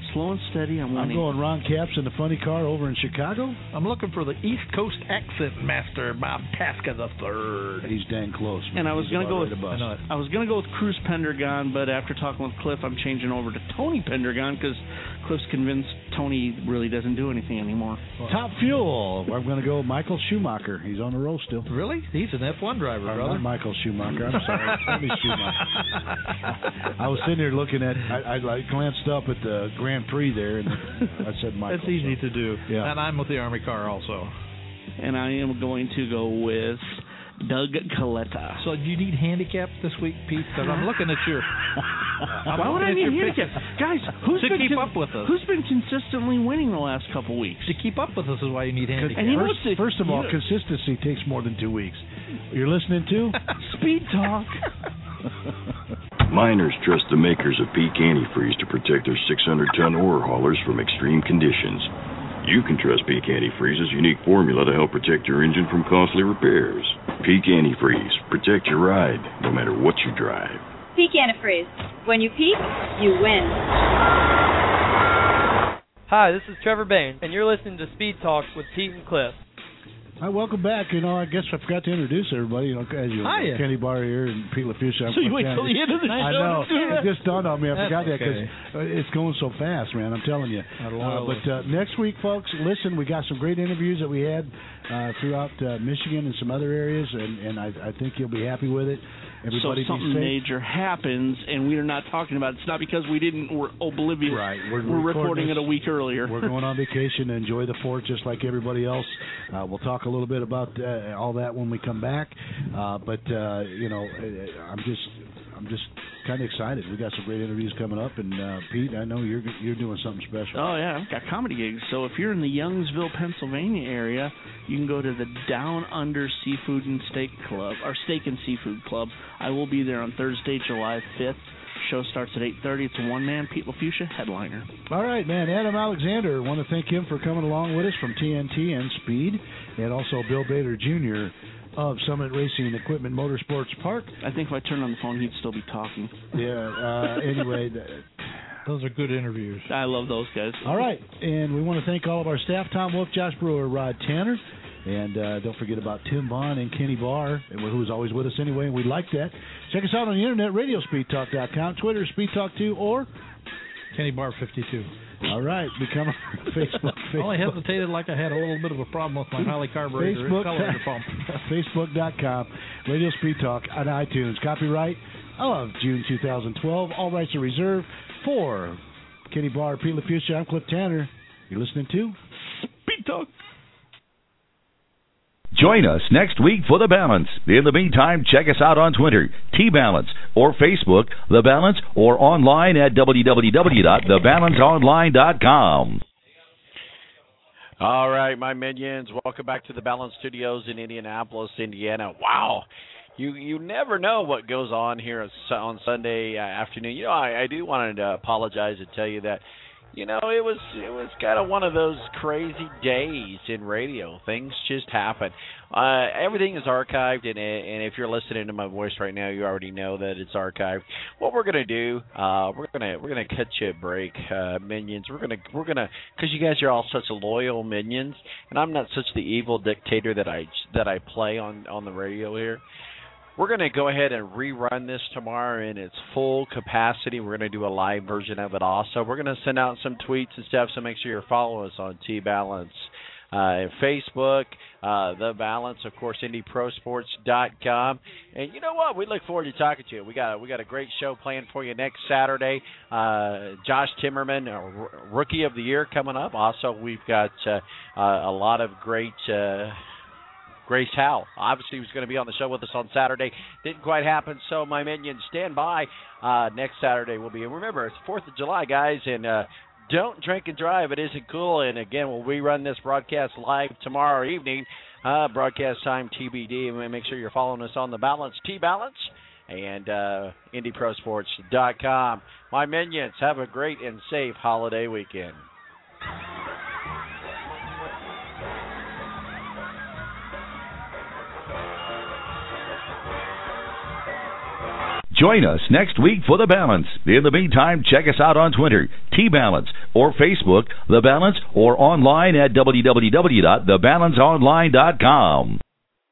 slow and steady. I'm going Ron Capps in the funny car over in Chicago. I'm looking for the East Coast accent master, Bob Tasca III. He's dang close. And I was going to go with Cruz Pendergon, but after talking with Cliff, I'm changing over to Tony Pendergon because Cliff's convinced Tony really doesn't do anything anymore. Top Fuel. I'm going to go Michael Schumacher. He's on the roll still. Really? He's an F1 driver, brother. Not Michael Schumacher. I'm sorry. Tony Schumacher. I was sitting there looking at. I glanced up at the Grand Prix there, and I said Michael. That's easy to do. Yeah. And I'm with the Army car also. And I am going to go with Doug Coletta. So do you need handicaps this week, Pete? Because I'm looking at your... Why would I need handicaps? Guys, who's been keep up with us? Who's been consistently winning the last couple weeks? To keep up with us is why you need handicaps. And first of all, consistency takes more than 2 weeks. You're listening to Speed Talk. Miners trust the makers of Peak Antifreeze to protect their 600-ton ore haulers from extreme conditions. You can trust Peak Antifreeze's unique formula to help protect your engine from costly repairs. Peak Antifreeze. Protect your ride, no matter what you drive. Peak Antifreeze. When you peak, you win. Hi, this is Trevor Bain, and you're listening to Speed Talk with Pete and Cliff. Hi, welcome back. I guess I forgot to introduce everybody. As you know, Kenny Barr here and Pete LaFucia. So you wait till the end of the show. I know. To do that? It just dawned on me. I forgot that because it's going so fast, man. I'm telling you. But next week, folks, listen, we got some great interviews that we had throughout Michigan and some other areas, and I think you'll be happy with it. Everybody so something major happens, and we are not talking about it. It's not because we're oblivious. Right. We're reporting it a week earlier. We're going on vacation to enjoy the fort just like everybody else. We'll talk a little bit about all that when we come back. But I'm just kind of excited. We got some great interviews coming up, and Pete, I know you're doing something special. Oh yeah, I've got comedy gigs. So if you're in the Youngsville, Pennsylvania area, you can go to the Down Under Seafood and Steak Club, or Steak and Seafood Club. I will be there on Thursday, July 5th. Show starts at 8:30. It's a one-man, Pete LaFucia, headliner. All right, man. Adam Alexander, I want to thank him for coming along with us from TNT and Speed, and also Bill Bader Jr. of Summit Racing Equipment Motorsports Park. I think if I turned on the phone, he'd still be talking. Yeah. Anyway. Those are good interviews. I love those guys. All right. And we want to thank all of our staff, Tom Wolf, Josh Brewer, Rod Tanner. And don't forget about Tim Vaughn and Kenny Barr, who's always with us anyway, and we like that. Check us out on the internet, radiospeedtalk.com, Twitter, SpeedTalk2, or Kenny Barr 52. All right, become a Facebook. I only hesitated like I had a little bit of a problem with my Holley carburetor. Facebook.com, Radio Speed Talk on iTunes. Copyright of June 2012. All rights are reserved. For Kenny Barr, Pete LaFucia, I'm Cliff Tanner. You're listening to Speed Talk. Join us next week for The Balance. In the meantime, check us out on Twitter, T-Balance, or Facebook, The Balance, or online at www.thebalanceonline.com. All right, my minions, welcome back to the Balance Studios in Indianapolis, Indiana. Wow. You never know what goes on here on Sunday afternoon. I do want to apologize and tell you that, it was kind of one of those crazy days in radio. Things just happen. Everything is archived, and if you're listening to my voice right now, you already know that it's archived. What we're gonna do, we're gonna cut you a break, minions. We're gonna because you guys are all such loyal minions, and I'm not such the evil dictator that I play on the radio here. We're going to go ahead and rerun this tomorrow in its full capacity. We're going to do a live version of it also. We're going to send out some tweets and stuff, so make sure you're following us on T-Balance. Facebook, The Balance, of course, IndyProSports.com. And you know what? We look forward to talking to you. We got a great show planned for you next Saturday. Josh Timmerman, Rookie of the Year, coming up. Also, we've got a lot of great... Grace Howell, obviously, was going to be on the show with us on Saturday. Didn't quite happen, so my minions, stand by. Next Saturday will be. And remember, it's 4th of July, guys, and don't drink and drive. It isn't cool. And, again, we'll rerun this broadcast live tomorrow evening. Broadcast time TBD. And make sure you're following us on The Balance, T-Balance, and IndyProSports.com. My minions, have a great and safe holiday weekend. Join us next week for The Balance. In the meantime, check us out on Twitter, T-Balance, or Facebook, The Balance, or online at www.thebalanceonline.com.